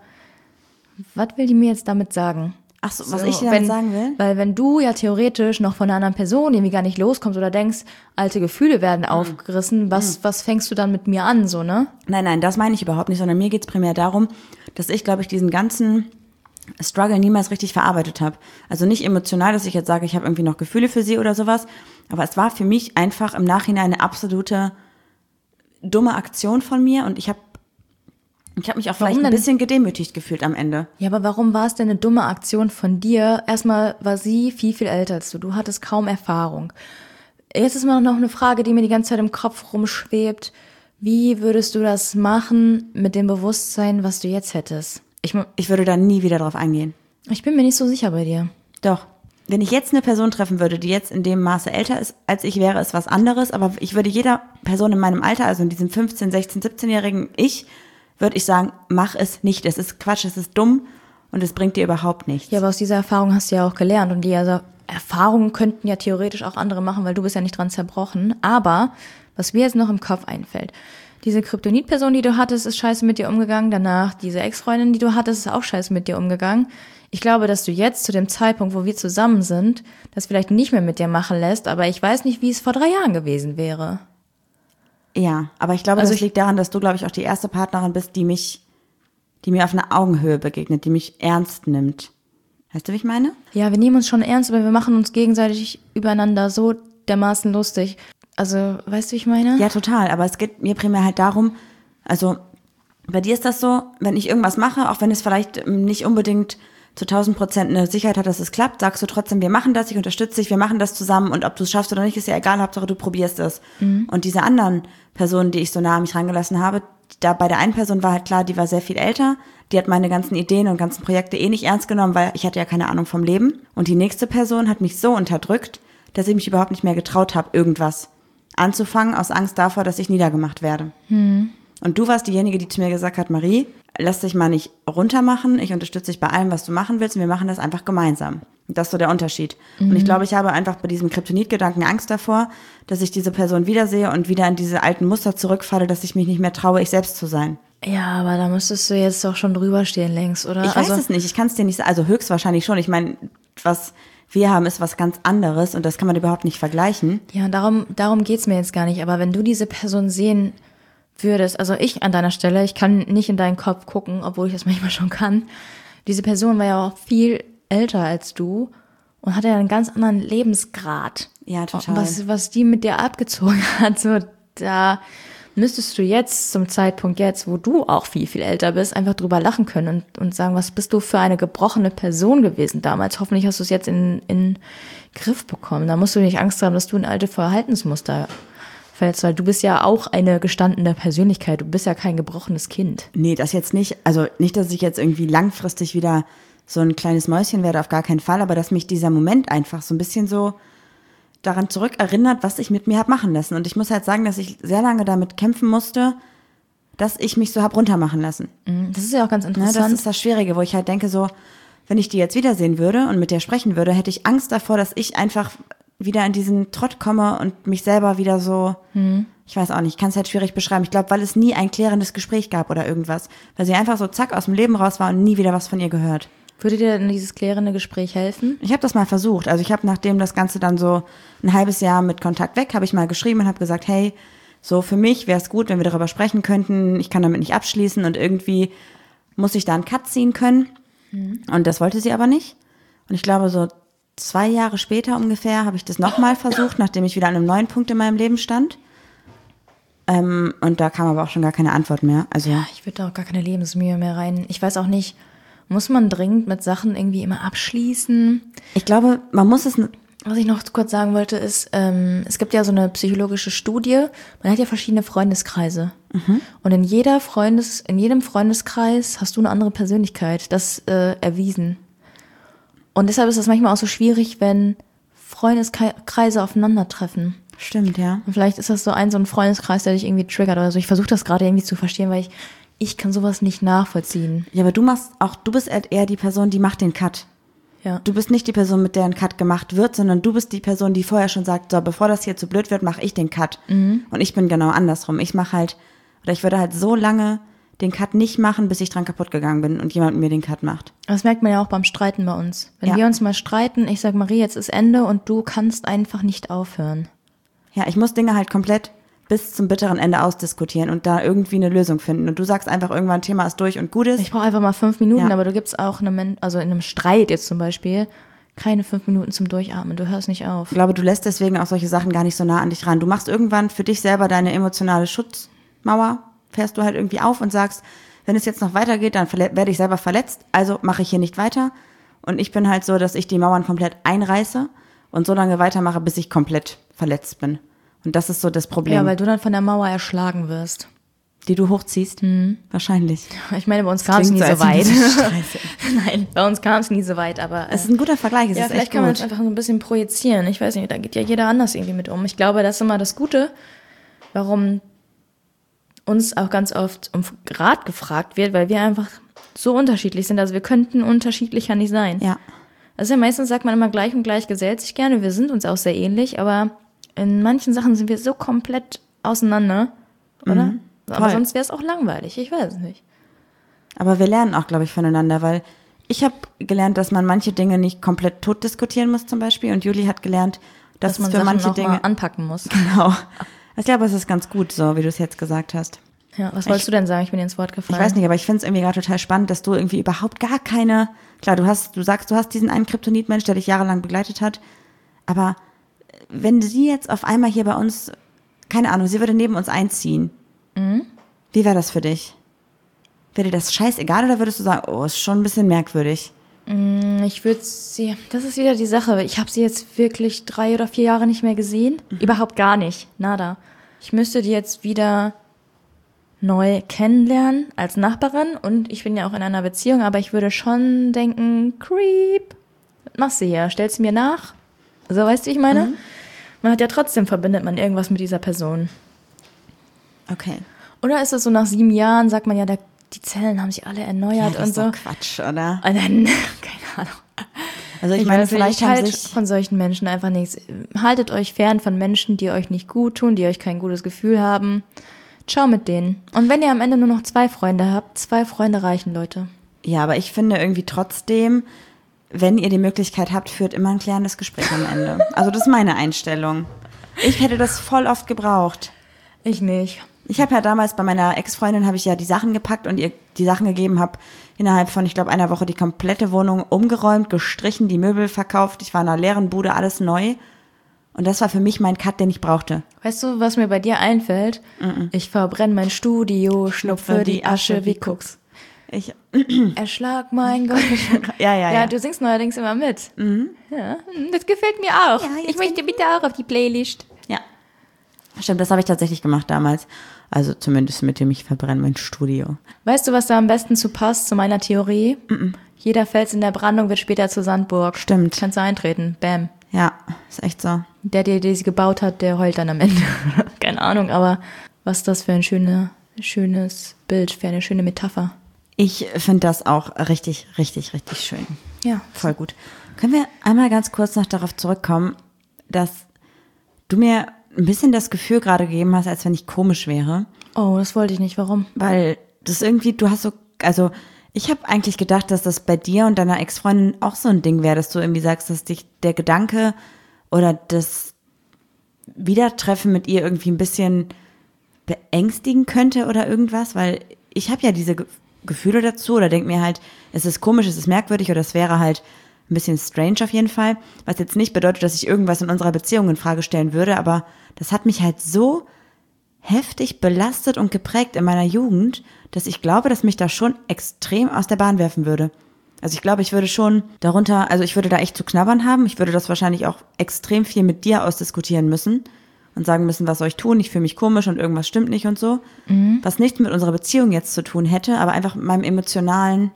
was will die mir jetzt damit sagen? Ach so, was ich dir damit sagen will? Weil wenn du ja theoretisch noch von einer anderen Person irgendwie gar nicht loskommst oder denkst, alte Gefühle werden aufgerissen, was fängst du dann mit mir an, so, ne? Nein, das meine ich überhaupt nicht, sondern mir geht's primär darum, dass ich, glaube ich, diesen ganzen Struggle niemals richtig verarbeitet habe. Also nicht emotional, dass ich jetzt sage, ich habe irgendwie noch Gefühle für sie oder sowas, aber es war für mich einfach im Nachhinein eine absolute dumme Aktion von mir und ich habe mich auch vielleicht ein bisschen gedemütigt gefühlt am Ende. Ja, aber warum war es denn eine dumme Aktion von dir? Erstmal war sie viel, viel älter als du. Du hattest kaum Erfahrung. Jetzt ist mal noch eine Frage, die mir die ganze Zeit im Kopf rumschwebt. Wie würdest du das machen mit dem Bewusstsein, was du jetzt hättest? Ich würde da nie wieder drauf eingehen. Ich bin mir nicht so sicher bei dir. Doch. Wenn ich jetzt eine Person treffen würde, die jetzt in dem Maße älter ist, als ich wäre, ist was anderes. Aber ich würde jeder Person in meinem Alter, also in diesem 15-, 16-, 17-jährigen würde ich sagen, mach es nicht. Es ist Quatsch, es ist dumm und es bringt dir überhaupt nichts. Ja, aber aus dieser Erfahrung hast du ja auch gelernt. Und diese Erfahrungen könnten ja theoretisch auch andere machen, weil du bist ja nicht dran zerbrochen. Aber was mir jetzt noch im Kopf einfällt, diese Kryptonit-Person, die du hattest, ist scheiße mit dir umgegangen. Danach diese Ex-Freundin, die du hattest, ist auch scheiße mit dir umgegangen. Ich glaube, dass du jetzt zu dem Zeitpunkt, wo wir zusammen sind, das vielleicht nicht mehr mit dir machen lässt. Aber ich weiß nicht, wie es vor 3 Jahren gewesen wäre. Ja, aber ich glaube, das liegt daran, dass du, glaube ich, auch die erste Partnerin bist, die mir auf einer Augenhöhe begegnet, die mich ernst nimmt. Weißt du, wie ich meine? Ja, wir nehmen uns schon ernst, aber wir machen uns gegenseitig übereinander so dermaßen lustig. Also, weißt du, wie ich meine? Ja, total. Aber es geht mir primär halt darum, also bei dir ist das so, wenn ich irgendwas mache, auch wenn es vielleicht nicht unbedingt zu 1000% eine Sicherheit hat, dass es klappt, sagst du trotzdem, wir machen das, ich unterstütze dich, wir machen das zusammen und ob du es schaffst oder nicht, ist ja egal, Hauptsache du probierst es. Und diese anderen Personen, die ich so nah an mich rangelassen habe, da bei der einen Person war halt klar, die war sehr viel älter, die hat meine ganzen Ideen und ganzen Projekte nicht ernst genommen, weil ich hatte ja keine Ahnung vom Leben. Und die nächste Person hat mich so unterdrückt, dass ich mich überhaupt nicht mehr getraut habe, irgendwas anzufangen, aus Angst davor, dass ich niedergemacht werde. Und du warst diejenige, die zu mir gesagt hat, Marie, lass dich mal nicht runtermachen, ich unterstütze dich bei allem, was du machen willst und wir machen das einfach gemeinsam. Das ist so der Unterschied. Und ich glaube, ich habe einfach bei diesem Kryptonit-Gedanken Angst davor, dass ich diese Person wiedersehe und wieder in diese alten Muster zurückfalle, dass ich mich nicht mehr traue, ich selbst zu sein. Ja, aber da müsstest du jetzt doch schon drüber stehen längst, oder? Ich weiß es nicht, ich kann es dir nicht sagen, also höchstwahrscheinlich schon. Ich meine, was wir haben, ist was ganz anderes und das kann man überhaupt nicht vergleichen. Ja, darum geht's mir jetzt gar nicht. Aber wenn du diese Person sehen würdest, also ich an deiner Stelle, ich kann nicht in deinen Kopf gucken, obwohl ich das manchmal schon kann. Diese Person war ja auch viel älter als du und hatte ja einen ganz anderen Lebensgrad. Ja, total. Was die mit dir abgezogen hat, so da müsstest du jetzt zum Zeitpunkt jetzt, wo du auch viel, viel älter bist, einfach drüber lachen können und sagen, was bist du für eine gebrochene Person gewesen damals? Hoffentlich hast du es jetzt in Griff bekommen. Da musst du nicht Angst haben, dass du in alte Verhaltensmuster fällst, weil du bist ja auch eine gestandene Persönlichkeit. Du bist ja kein gebrochenes Kind. Nee, das jetzt nicht. Also nicht, dass ich jetzt irgendwie langfristig wieder so ein kleines Mäuschen werde, auf gar keinen Fall, aber dass mich dieser Moment einfach so ein bisschen so daran zurückerinnert, was ich mit mir habe machen lassen. Und ich muss halt sagen, dass ich sehr lange damit kämpfen musste, dass ich mich so habe runtermachen lassen. Das ist ja auch ganz interessant. Das ist das Schwierige, wo ich halt denke so, wenn ich die jetzt wiedersehen würde und mit der sprechen würde, hätte ich Angst davor, dass ich einfach wieder in diesen Trott komme und mich selber wieder so, ich weiß auch nicht, ich kann es halt schwierig beschreiben. Ich glaube, weil es nie ein klärendes Gespräch gab oder irgendwas. Weil sie einfach so zack aus dem Leben raus war und nie wieder was von ihr gehört. Würde dir denn dieses klärende Gespräch helfen? Ich habe das mal versucht. Also ich habe, nachdem das Ganze dann so ein halbes Jahr mit Kontakt weg, habe ich mal geschrieben und habe gesagt, hey, so für mich wäre es gut, wenn wir darüber sprechen könnten. Ich kann damit nicht abschließen und irgendwie muss ich da einen Cut ziehen können. Und das wollte sie aber nicht. Und ich glaube, so 2 Jahre später ungefähr habe ich das nochmal versucht, nachdem ich wieder an einem neuen Punkt in meinem Leben stand. Und da kam aber auch schon gar keine Antwort mehr. Also ja, ich würde da auch gar keine Lebensmühe mehr rein. Ich weiß auch nicht, muss man dringend mit Sachen irgendwie immer abschließen? Ich glaube, man muss es. Was ich noch kurz sagen wollte ist, es gibt ja so eine psychologische Studie, man hat ja verschiedene Freundeskreise. Und in jedem Freundeskreis hast du eine andere Persönlichkeit, das erwiesen. Und deshalb ist es manchmal auch so schwierig, wenn Freundeskreise aufeinandertreffen. Stimmt, ja. Und vielleicht ist das so ein Freundeskreis, der dich irgendwie triggert oder so. Ich versuche das gerade irgendwie zu verstehen, weil ich kann sowas nicht nachvollziehen. Ja, aber du bist halt eher die Person, die macht den Cut. Ja. Du bist nicht die Person, mit der ein Cut gemacht wird, sondern du bist die Person, die vorher schon sagt, so, bevor das hier zu blöd wird, mache ich den Cut. Und ich bin genau andersrum. Ich würde halt so lange den Cut nicht machen, bis ich dran kaputt gegangen bin und jemand mir den Cut macht. Das merkt man ja auch beim Streiten bei uns. Wenn wir uns mal streiten, ich sag, Marie, jetzt ist Ende und du kannst einfach nicht aufhören. Ja, ich muss Dinge halt komplett bis zum bitteren Ende ausdiskutieren und da irgendwie eine Lösung finden. Und du sagst einfach, irgendwann Thema ist durch und gut ist. Ich brauche einfach mal 5 Minuten, Ja. aber du gibst auch also in einem Streit jetzt zum Beispiel, keine 5 Minuten zum Durchatmen. Du hörst nicht auf. Ich glaube, du lässt deswegen auch solche Sachen gar nicht so nah an dich ran. Du machst irgendwann für dich selber deine emotionale Schutzmauer, fährst du halt irgendwie auf und sagst, wenn es jetzt noch weitergeht, dann werde ich selber verletzt, also mache ich hier nicht weiter. Und ich bin halt so, dass ich die Mauern komplett einreiße und so lange weitermache, bis ich komplett verletzt bin. Und das ist so das Problem. Ja, weil du dann von der Mauer erschlagen wirst. Die du hochziehst? Wahrscheinlich. Ich meine, bei uns kam es nie Klingt so weit. Scheiße. Nein, bei uns kam es nie so weit, aber Es ist ein guter Vergleich, es ja, ist vielleicht echt kann man gut. es einfach so ein bisschen projizieren. Ich weiß nicht, da geht ja jeder anders irgendwie mit um. Ich glaube, das ist immer das Gute, warum uns auch ganz oft um Rat gefragt wird, weil wir einfach so unterschiedlich sind. Also wir könnten unterschiedlicher nicht sein. Ja. Also ja, meistens sagt man immer gleich und gleich gesellt sich gerne. Wir sind uns auch sehr ähnlich, aber in manchen Sachen sind wir so komplett auseinander, oder? Aber voll. sonst wäre es auch langweilig. Ich weiß es nicht. Aber wir lernen auch, glaube ich, voneinander, weil ich habe gelernt, dass man manche Dinge nicht komplett tot diskutieren muss zum Beispiel und Juli hat gelernt, dass Man es für Sachen manche noch mal Dinge... anpacken muss. Genau. Ich glaube, es ist ganz gut so, wie du es jetzt gesagt hast. Ja, was wolltest du denn sagen? Ich bin dir ins Wort Ich gefallen. weiß nicht, aber ich finde es irgendwie gerade total spannend, dass du irgendwie überhaupt gar keine... Klar, du sagst, du hast diesen einen Kryptonit-Mensch, der dich jahrelang begleitet hat, aber wenn sie jetzt auf einmal hier bei uns, keine Ahnung, sie würde neben uns einziehen, wie wäre das für dich? Wäre dir das scheißegal oder würdest du sagen, oh, ist schon ein bisschen merkwürdig? Ich würde sie, das ist wieder die Sache, ich habe sie jetzt wirklich 3 oder 4 Jahre nicht mehr gesehen. Überhaupt gar nicht, nada. Ich müsste die jetzt wieder neu kennenlernen als Nachbarin und ich bin ja auch in einer Beziehung, aber ich würde schon denken, Creep, was machst du hier? Stellst du mir nach? So, weißt du, wie ich meine? Man hat ja trotzdem, verbindet man irgendwas mit dieser Person. Okay. Oder ist es so, nach 7 Jahren sagt man ja, die Zellen haben sich alle erneuert das und ist so. doch Quatsch, oder? Und dann, keine Ahnung. Also ich meine, vielleicht haben halte sich... von solchen Menschen einfach nichts. Haltet euch fern von Menschen, die euch nicht gut tun, die euch kein gutes Gefühl haben. Ciao mit denen. Und wenn ihr am Ende nur noch 2 Freunde habt, 2 Freunde reichen, Leute. Ja, aber ich finde irgendwie trotzdem, wenn ihr die Möglichkeit habt, führt immer ein klärendes Gespräch am Ende. Also das ist meine Einstellung. Ich hätte das voll oft gebraucht. Ich nicht. Ich habe ja damals bei meiner Ex-Freundin, habe ich ja die Sachen gepackt und ihr die Sachen gegeben, habe innerhalb von, ich glaube, einer Woche die komplette Wohnung umgeräumt, gestrichen, die Möbel verkauft. Ich war in einer leeren Bude, alles neu. Und das war für mich mein Cut, den ich brauchte. Weißt du, was mir bei dir einfällt? Ich verbrenne mein Studio, schnupfe die Asche wie Koks. Erschlag mein Gott. Ja. Ja, du singst neuerdings immer mit. Ja, das gefällt mir auch. Ja, jetzt ich möchte bitte auch auf die Playlist. Ja. Stimmt, das habe ich tatsächlich gemacht damals. Also zumindest mit dem ich verbrenne mein Studio. Weißt du, was da am besten zu passt, zu meiner Theorie? Jeder Fels in der Brandung wird später zur Sandburg. Stimmt. Kannst du eintreten. Bam. Ja, ist echt so. Der sie gebaut hat, der heult dann am Ende. Keine Ahnung, aber was ist das für ein schönes Bild, für eine schöne Metapher. Ich finde das auch richtig, richtig, richtig schön. Ja. Voll gut. Können wir einmal ganz kurz noch darauf zurückkommen, dass du mir ein bisschen das Gefühl gerade gegeben hast, als wenn ich komisch wäre. Oh, das wollte ich nicht. Warum? Weil das irgendwie, du hast so, also ich habe eigentlich gedacht, dass das bei dir und deiner Ex-Freundin auch so ein Ding wäre, dass du irgendwie sagst, dass dich der Gedanke oder das Wiedertreffen mit ihr irgendwie ein bisschen beängstigen könnte oder irgendwas, weil ich habe ja diese Gefühle dazu oder denke mir halt, es ist komisch, es ist merkwürdig oder es wäre halt ein bisschen strange auf jeden Fall, was jetzt nicht bedeutet, dass ich irgendwas in unserer Beziehung in Frage stellen würde, aber das hat mich halt so heftig belastet und geprägt in meiner Jugend, dass ich glaube, dass mich das schon extrem aus der Bahn werfen würde. Also ich glaube, ich würde schon darunter, also ich würde da echt zu knabbern haben. Ich würde das wahrscheinlich auch extrem viel mit dir ausdiskutieren müssen und sagen müssen, was soll ich tun? Ich fühle mich komisch und irgendwas stimmt nicht und so. Was nichts mit unserer Beziehung jetzt zu tun hätte, aber einfach mit meiner emotionalen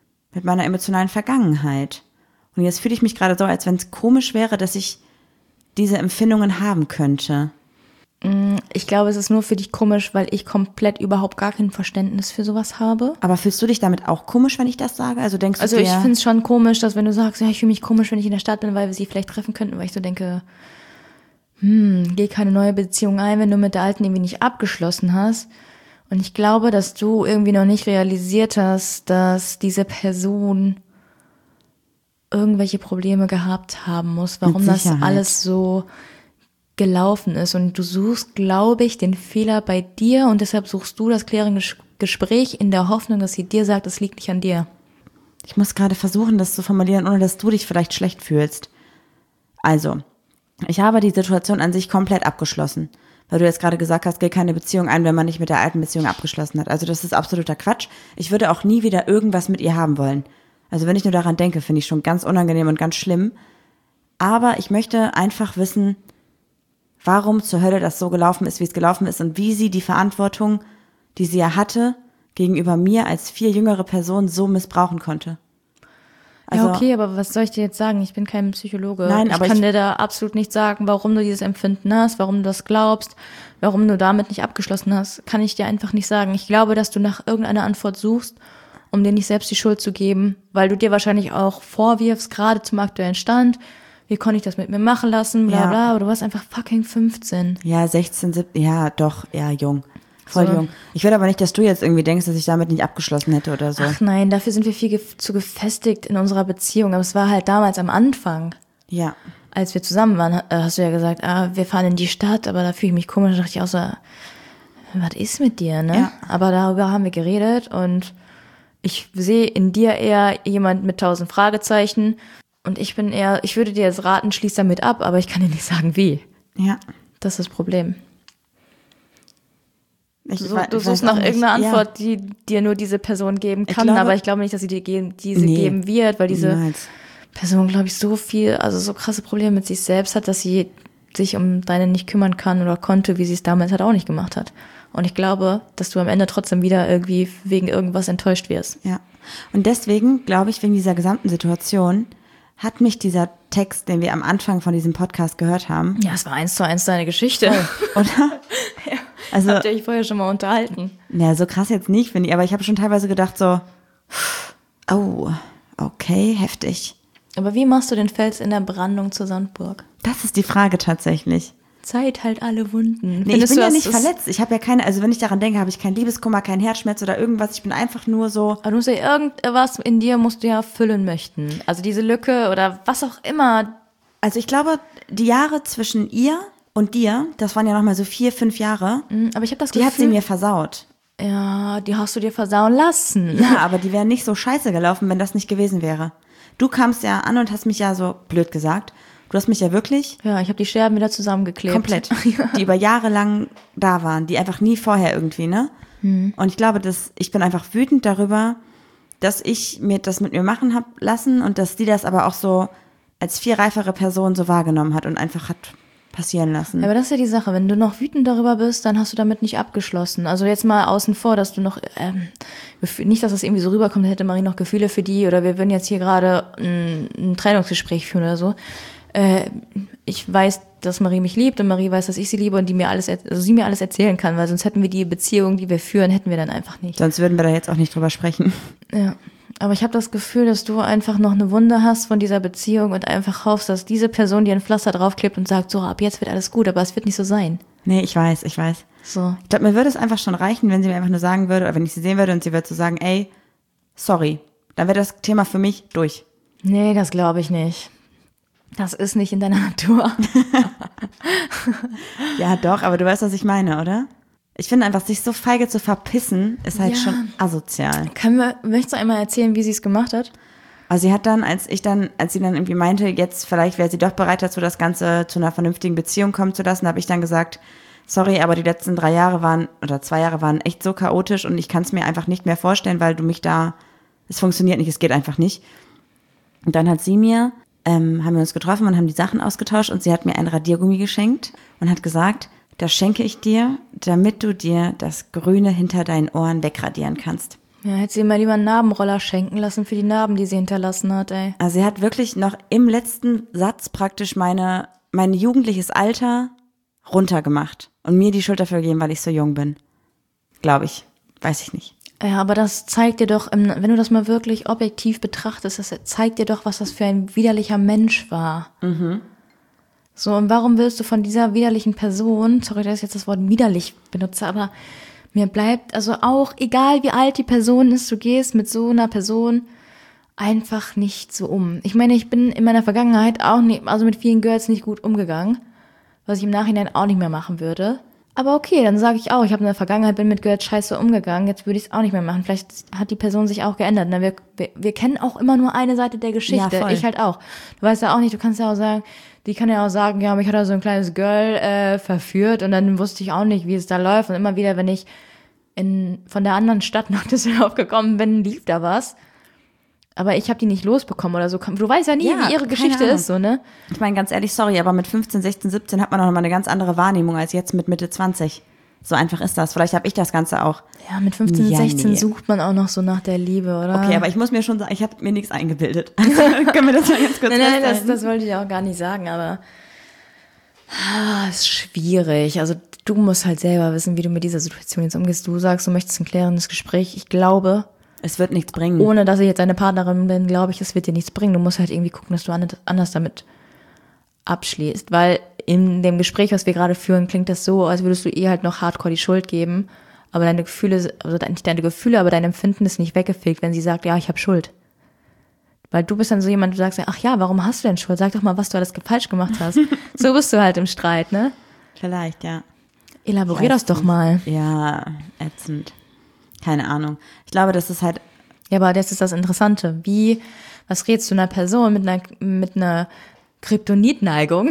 Vergangenheit. Und jetzt fühle ich mich gerade so, als wenn es komisch wäre, dass ich diese Empfindungen haben könnte. Ich glaube, es ist nur für dich komisch, weil ich komplett überhaupt gar kein Verständnis für sowas habe. Aber fühlst du dich damit auch komisch, wenn ich das sage? Also denkst du dir... Ich finde es schon komisch, dass wenn du sagst, ja, ich fühle mich komisch, wenn ich in der Stadt bin, weil wir sie vielleicht treffen könnten, weil ich so denke, geh keine neue Beziehung ein, wenn du mit der alten irgendwie nicht abgeschlossen hast. Und ich glaube, dass du irgendwie noch nicht realisiert hast, dass diese Person irgendwelche Probleme gehabt haben muss, warum das alles so gelaufen ist. Und du suchst, glaube ich, den Fehler bei dir und deshalb suchst du das klärende Gespräch in der Hoffnung, dass sie dir sagt, es liegt nicht an dir. Ich muss gerade versuchen, das zu formulieren, ohne dass du dich vielleicht schlecht fühlst. Also, ich habe die Situation an sich komplett abgeschlossen. Weil du jetzt gerade gesagt hast, geh keine Beziehung ein, wenn man nicht mit der alten Beziehung abgeschlossen hat. Also das ist absoluter Quatsch. Ich würde auch nie wieder irgendwas mit ihr haben wollen. Also wenn ich nur daran denke, finde ich schon ganz unangenehm und ganz schlimm. Aber ich möchte einfach wissen, warum zur Hölle das so gelaufen ist, wie es gelaufen ist und wie sie die Verantwortung, die sie ja hatte, gegenüber mir als 4 jüngere Person so missbrauchen konnte. Also, ja, okay, aber was soll ich dir jetzt sagen? Ich bin kein Psychologe. Nein, aber ich kann dir da absolut nicht sagen, warum du dieses Empfinden hast, warum du das glaubst, warum du damit nicht abgeschlossen hast. Kann ich dir einfach nicht sagen. Ich glaube, dass du nach irgendeiner Antwort suchst, um dir nicht selbst die Schuld zu geben, weil du dir wahrscheinlich auch vorwirfst, gerade zum aktuellen Stand, wie konnte ich das mit mir machen lassen, bla bla, aber du warst einfach fucking 15. Ja, 16, 17, ja doch, ja, jung. Voll So. jung. Ich will aber nicht, dass du jetzt irgendwie denkst, dass ich damit nicht abgeschlossen hätte oder so. Ach nein, dafür sind wir viel zu gefestigt in unserer Beziehung. Aber es war halt damals am Anfang, Ja. als wir zusammen waren, hast du ja gesagt, wir fahren in die Stadt, aber da fühle ich mich komisch. Da dachte ich auch so, was ist mit dir, ne? Ja. Aber darüber haben wir geredet und ich sehe in dir eher jemand mit 1000 Fragezeichen. Und ich würde dir jetzt raten, schließ damit ab, aber ich kann dir nicht sagen, wie. Ja. Das ist das Problem. Ich Du weiß suchst auch nach nicht. irgendeiner Ja. Antwort, die dir nur diese Person geben kann, glaube- aber ich glaube nicht, dass sie dir diese Nee, geben wird, weil diese niemals. Person, glaube ich, so krasse Probleme mit sich selbst hat, dass sie sich um deine nicht kümmern kann oder konnte, wie sie es damals halt auch nicht gemacht hat. Und ich glaube, dass du am Ende trotzdem wieder irgendwie wegen irgendwas enttäuscht wirst. Ja. Und deswegen, glaube ich, wegen dieser gesamten Situation, hat mich dieser Text, den wir am Anfang von diesem Podcast gehört haben, Ja, es war 1:1 deine Geschichte. oder? Also, Habt ihr euch vorher schon mal unterhalten? ja, so krass jetzt nicht, finde ich, aber ich habe schon teilweise gedacht so, oh, okay, heftig. Aber wie machst du den Fels in der Brandung zur Sandburg? Das ist die Frage tatsächlich. Zeit halt alle Wunden. Nee, ich bin ja nicht verletzt. Ich habe ja keine, also wenn ich daran denke, habe ich keinen Liebeskummer, keinen Herzschmerz oder irgendwas. Ich bin einfach nur so, Aber du musst ja irgendwas in dir musst du ja füllen möchten. Also diese Lücke oder was auch immer. also ich glaube, die Jahre zwischen ihr und dir, das waren ja nochmal so 4, 5 Jahre, Aber ich habe das die Gefühl, hat sie mir versaut. ja, die hast du dir versauen lassen. Ja, aber die wären nicht so scheiße gelaufen, wenn das nicht gewesen wäre. Du kamst ja an und hast mich ja so, blöd gesagt, du hast mich ja wirklich Ja, ich habe die Scherben wieder zusammengeklebt. komplett, die über Jahre lang da waren, die einfach nie vorher irgendwie, ne? Und ich glaube, ich bin einfach wütend darüber, dass ich mir das mit mir machen habe lassen und dass die das aber auch so als viel reifere Person so wahrgenommen hat und einfach hat passieren lassen. Aber das ist ja die Sache, wenn du noch wütend darüber bist, dann hast du damit nicht abgeschlossen. Also jetzt mal außen vor, dass du noch, nicht, dass das irgendwie so rüberkommt, hätte Marie noch Gefühle für die oder wir würden jetzt hier gerade ein Trennungsgespräch führen oder so. Ich weiß, dass Marie mich liebt und Marie weiß, dass ich sie liebe und sie mir alles erzählen kann, weil sonst hätten wir die Beziehung, die wir führen, hätten wir dann einfach nicht. Sonst würden wir da jetzt auch nicht drüber sprechen. Ja. Aber ich habe das Gefühl, dass du einfach noch eine Wunde hast von dieser Beziehung und einfach hoffst, dass diese Person dir ein Pflaster draufklebt und sagt, so, ab jetzt wird alles gut, aber es wird nicht so sein. Nee, ich weiß. So. Ich glaube, mir würde es einfach schon reichen, wenn sie mir einfach nur sagen würde, oder wenn ich sie sehen würde und sie würde so sagen, ey, sorry, dann wäre das Thema für mich durch. Nee, das glaube ich nicht. Das ist nicht in deiner Natur. Ja, doch, aber du weißt, was ich meine, oder? Ich finde einfach, sich so feige zu verpissen, ist halt Ja. schon asozial. Möchtest du einmal erzählen, wie sie es gemacht hat? Also sie hat dann, als sie dann irgendwie meinte, jetzt vielleicht wäre sie doch bereit dazu, das Ganze zu einer vernünftigen Beziehung kommen zu lassen, habe ich dann gesagt, sorry, aber die letzten 2 Jahre waren echt so chaotisch und ich kann es mir einfach nicht mehr vorstellen, weil es funktioniert nicht, es geht einfach nicht. Und dann hat sie mir, haben wir uns getroffen und haben die Sachen ausgetauscht und sie hat mir ein Radiergummi geschenkt und hat gesagt, das schenke ich dir, damit du dir das Grüne hinter deinen Ohren wegradieren kannst. Ja, hätte sie mal lieber einen Narbenroller schenken lassen für die Narben, die sie hinterlassen hat, ey. Also sie hat wirklich noch im letzten Satz praktisch meine mein jugendliches Alter runtergemacht und mir die Schuld dafür gegeben, weil ich so jung bin. Glaube ich. Weiß ich nicht. Ja, aber das zeigt dir doch, wenn du das mal wirklich objektiv betrachtest, das zeigt dir doch, was das für ein widerlicher Mensch war. So, und warum willst du von dieser widerlichen Person, sorry, dass ich jetzt das Wort widerlich benutze, aber mir bleibt, also auch, egal wie alt die Person ist, du gehst mit so einer Person einfach nicht so um. Ich meine, ich bin in meiner Vergangenheit auch nicht, also mit vielen Girls nicht gut umgegangen, was ich im Nachhinein auch nicht mehr machen würde. Aber okay, dann sage ich auch, ich habe in der Vergangenheit bin mit Girls scheiße umgegangen, jetzt würde ich es auch nicht mehr machen. Vielleicht hat die Person sich auch geändert. Na, wir kennen auch immer nur eine Seite der Geschichte, Ja, voll. ich halt auch. Du weißt ja auch nicht, du kannst ja auch sagen, die kann ja auch sagen, ja, mich hat da so ein kleines Girl verführt und dann wusste ich auch nicht, wie es da läuft. Und immer wieder, wenn ich von der anderen Stadt nach Düsseldorf gekommen bin, lief da was. Aber ich habe die nicht losbekommen oder so. Du weißt ja nie, Ja, wie ihre keine Geschichte Ahnung. ist, so, ne? Ich meine, ganz ehrlich, sorry, aber mit 15, 16, 17 hat man noch mal eine ganz andere Wahrnehmung als jetzt mit Mitte 20. So einfach ist das. Vielleicht habe ich das Ganze auch. Ja, mit 15, Ja, 16 nee. sucht man auch noch so nach der Liebe, oder? Okay, aber ich muss mir schon sagen, ich habe mir nichts eingebildet. Also, können wir das mal ganz kurz Nein, festhalten? das wollte ich auch gar nicht sagen, aber ist schwierig. Also du musst halt selber wissen, wie du mit dieser Situation jetzt umgehst. Du sagst, du möchtest ein klärendes Gespräch. Ich glaube, Es wird nichts bringen. ohne dass ich jetzt deine Partnerin bin, glaube ich, es wird dir nichts bringen. Du musst halt irgendwie gucken, dass du anders damit abschließt. Weil in dem Gespräch, was wir gerade führen, klingt das so, als würdest du ihr halt noch hardcore die Schuld geben. Aber deine Gefühle, also nicht deine Gefühle, aber dein Empfinden ist nicht weggefegt, wenn sie sagt, ja, ich habe Schuld. Weil du bist dann so jemand, du sagst, ach ja, warum hast du denn Schuld? Sag doch mal, was du alles falsch gemacht hast. So bist du halt im Streit, ne? Vielleicht, ja. Elaborier das doch mal. Ja, ätzend. Keine Ahnung. Ich glaube, das ist halt, Ja, aber das ist das Interessante. Was rätst du einer Person mit einer Kryptonit-Neigung,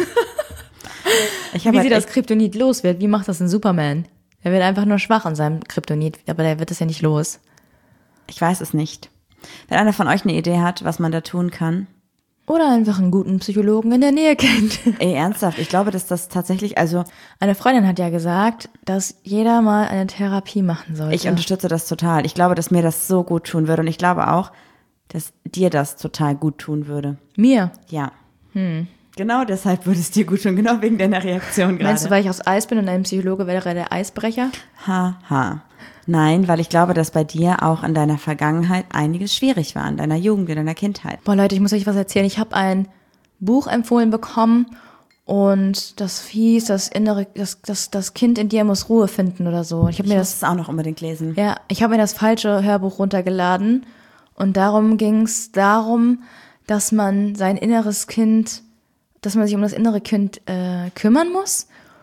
ich habe wie halt sie das echt, Kryptonit los wird? Wie macht das ein Superman? Der wird einfach nur schwach an seinem Kryptonit, aber der wird es ja nicht los. ich weiß es nicht. Wenn einer von euch eine Idee hat, was man da tun kann. Oder einfach einen guten Psychologen in der Nähe kennt. Ey, ernsthaft, ich glaube, dass das tatsächlich, also Eine Freundin hat ja gesagt, dass jeder mal eine Therapie machen sollte. ich unterstütze das total. Ich glaube, dass mir das so gut tun würde und ich glaube auch, dass dir das total gut tun würde. Mir. Ja. Genau deshalb würde es dir gut tun, genau wegen deiner Reaktion gerade. Meinst du, weil ich aus Eis bin und ein Psychologe wäre der Eisbrecher? Haha. Nein, weil ich glaube, dass bei dir auch in deiner Vergangenheit einiges schwierig war, in deiner Jugend, in deiner Kindheit. Boah, Leute, ich muss euch was erzählen. Ich habe ein Buch empfohlen bekommen und das hieß, das Kind in dir muss Ruhe finden oder so. Ich habe Ich mir muss es auch noch unbedingt lesen. Ja, ich habe mir das falsche Hörbuch runtergeladen und darum ging es darum, dass man sein inneres Kind, dass man sich um das innere Kind kümmern muss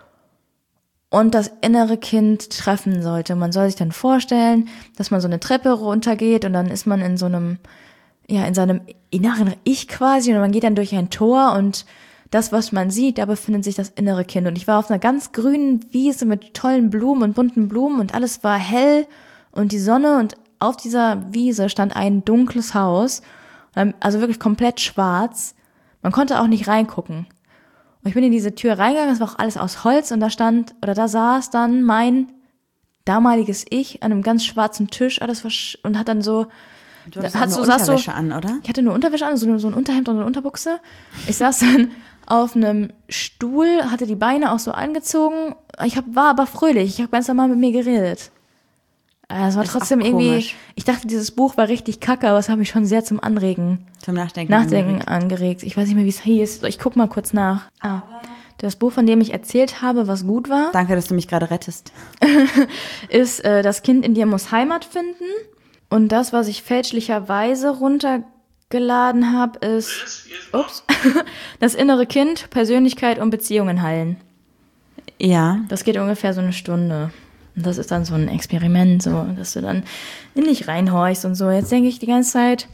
und das innere Kind treffen sollte. Man soll sich dann vorstellen, dass man so eine Treppe runtergeht und dann ist man in so einem, ja, in seinem inneren Ich quasi und man geht dann durch ein Tor und das, was man sieht, da befindet sich das innere Kind. Und ich war auf einer ganz grünen Wiese mit tollen Blumen und bunten Blumen und alles war hell und die Sonne und auf dieser Wiese stand ein dunkles Haus, also wirklich komplett schwarz. Man konnte auch nicht reingucken. Und ich bin in diese Tür reingegangen, es war auch alles aus Holz und da saß dann mein damaliges Ich an einem ganz schwarzen Tisch, alles und hat dann so, Du hattest auch nur Unterwäsche an, oder? ich hatte nur Unterwäsche an, so ein Unterhemd und eine Unterbuchse. Ich saß dann auf einem Stuhl, hatte die Beine auch so angezogen. War aber fröhlich, ich habe ganz normal mit mir geredet. Es war Ist trotzdem auch irgendwie, komisch. ich dachte, dieses Buch war richtig kacke, aber es hat mich schon sehr zum Zum Nachdenken. Nachdenken angeregt. Ich weiß nicht mehr, wie es hieß. Ich guck mal kurz nach. Das Buch, von dem ich erzählt habe, was gut war, Danke, dass du mich gerade rettest. ist Das Kind in dir muss Heimat finden. Und das, was ich fälschlicherweise runtergeladen habe, ist Das innere Kind, Persönlichkeit und Beziehungen heilen. Ja. Das geht ungefähr so eine Stunde. Und das ist dann so ein Experiment, so, dass du dann in dich reinhorchst und so. Jetzt denke ich die ganze Zeit,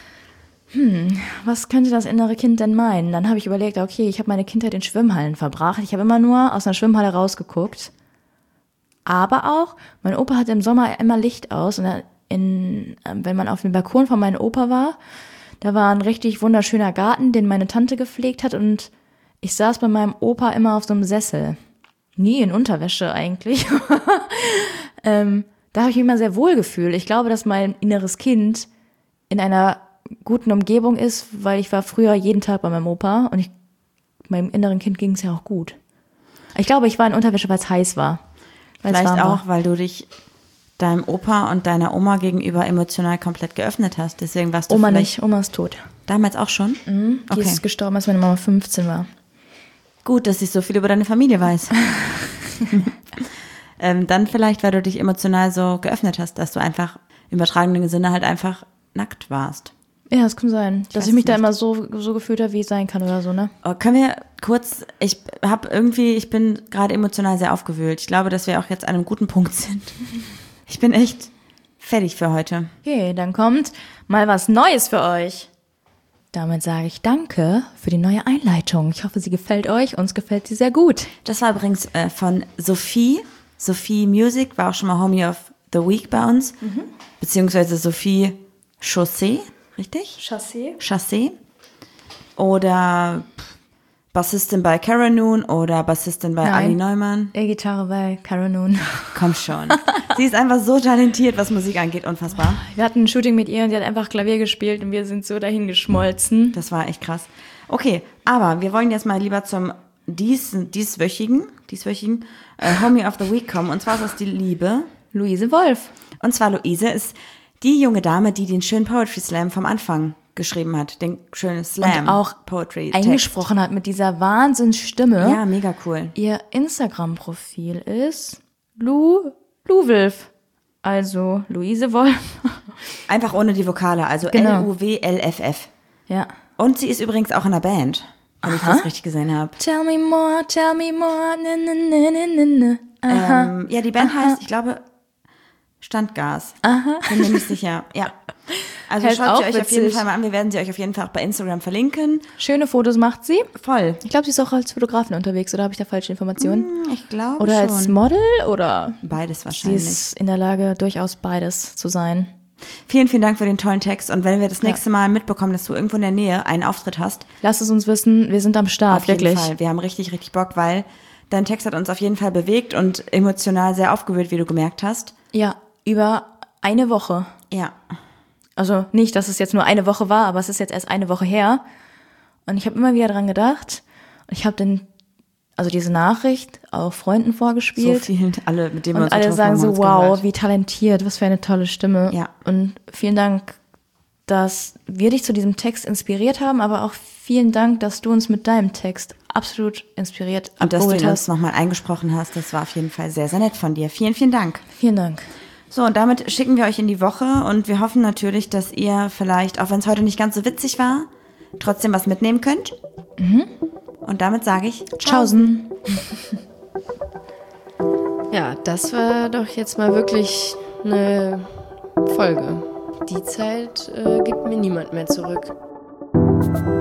was könnte das innere Kind denn meinen? Dann habe ich überlegt, okay, ich habe meine Kindheit in Schwimmhallen verbracht. Ich habe immer nur aus einer Schwimmhalle rausgeguckt. Aber auch, mein Opa hatte im Sommer immer Licht aus. Und wenn man auf dem Balkon von meinem Opa war, da war ein richtig wunderschöner Garten, den meine Tante gepflegt hat. Und ich saß bei meinem Opa immer auf so einem Sessel. Nie in Unterwäsche eigentlich. Da habe ich mich immer sehr wohl gefühlt. Ich glaube, dass mein inneres Kind in einer guten Umgebung ist, weil ich war früher jeden Tag bei meinem Opa und ich meinem inneren Kind ging es ja auch gut. Ich glaube, ich war in Unterwäsche, weil es heiß war. Vielleicht auch, weil du dich deinem Opa und deiner Oma gegenüber emotional komplett geöffnet hast. Deswegen warst du Oma nicht, Oma ist tot. Damals auch schon? Die ist gestorben, als meine Mama 15 war. Gut, dass ich so viel über deine Familie weiß. Dann vielleicht, weil du dich emotional so geöffnet hast, dass du einfach im übertragenen Sinne halt einfach nackt warst. Ja, das kann sein. Dass ich mich da immer so gefühlt habe, wie es sein kann oder so, ne? Können wir kurz, ich bin gerade emotional sehr aufgewühlt. Ich glaube, dass wir auch jetzt an einem guten Punkt sind. Ich bin echt fertig für heute. Okay, dann kommt mal was Neues für euch. Damit sage ich danke für die neue Einleitung. Ich hoffe, sie gefällt euch. Uns gefällt sie sehr gut. Das war übrigens von Sophie. Sophie Music war auch schon mal Homie of the Week bei uns. Beziehungsweise Sophie Chaussee, richtig? Chassé. Oder Bassistin bei Cara Noon oder Bassistin bei Ali Neumann. E-Gitarre bei Cara Noon. Komm schon. Sie ist einfach so talentiert, was Musik angeht. Unfassbar. Wir hatten ein Shooting mit ihr und sie hat einfach Klavier gespielt und wir sind so dahin geschmolzen. Das war echt krass. Okay, aber wir wollen jetzt mal lieber zum dieswöchigen Homie of the Week kommen. Und zwar ist das die liebe Luise Wolf. Und zwar Luise ist die junge Dame, die den schönen Poetry Slam vom Anfang geschrieben hat. Den schönen Slam. Und auch Poetry eingesprochen hat mit dieser Wahnsinnsstimme. Ja, mega cool. Ihr Instagram-Profil ist Luwolf. Also Luise Wolf. Einfach ohne die Vokale, also Genau. Luwlff. Ja. Und sie ist übrigens auch in einer Band, wenn ich das richtig gesehen habe. Tell me more, ne, ne, ne, ne, ne. Aha. Ja, die Band heißt, ich glaube, Standgas. Aha. Bin mir nicht sicher. Ja. Also Halt schaut auch sie euch auf jeden witzig. Fall mal an. Wir werden sie euch auf jeden Fall auch bei Instagram verlinken. Schöne Fotos macht sie. Voll. Ich glaube, sie ist auch als Fotografin unterwegs, oder habe ich da falsche Informationen? Ich glaube Oder schon. als Model, oder? Beides Sie wahrscheinlich. ist in der Lage, durchaus beides zu sein. Vielen, vielen Dank für den tollen Text. Und wenn wir das nächste Mal mitbekommen, dass du irgendwo in der Nähe einen Auftritt hast, Lasst es uns wissen, wir sind am Start, auf jeden wirklich. Fall. Wir haben richtig, richtig Bock, weil dein Text hat uns auf jeden Fall bewegt und emotional sehr aufgewühlt, wie du gemerkt hast. Ja, über eine Woche. Ja. Also nicht, dass es jetzt nur eine Woche war, aber es ist jetzt erst eine Woche her. Und ich habe immer wieder dran gedacht. Und ich habe diese Nachricht auch Freunden So vorgespielt. vielen, alle, mit denen wir Und uns alle getroffen sagen haben, so, uns wow, gehört. wie talentiert, was für eine tolle Stimme. Ja. Und vielen Dank, dass wir dich zu diesem Text inspiriert haben, aber auch vielen Dank, dass du uns mit deinem Text absolut inspiriert Und dass du abgeholt ihn hast. uns nochmal eingesprochen hast, das war auf jeden Fall sehr, sehr nett von dir. Vielen, vielen Dank. Vielen Dank. So, und damit schicken wir euch in die Woche und wir hoffen natürlich, dass ihr vielleicht, auch wenn es heute nicht ganz so witzig war, trotzdem was mitnehmen könnt. Und damit sage ich Tschaußen. Ja, das war doch jetzt mal wirklich eine Folge. Die Zeit gibt mir niemand mehr zurück.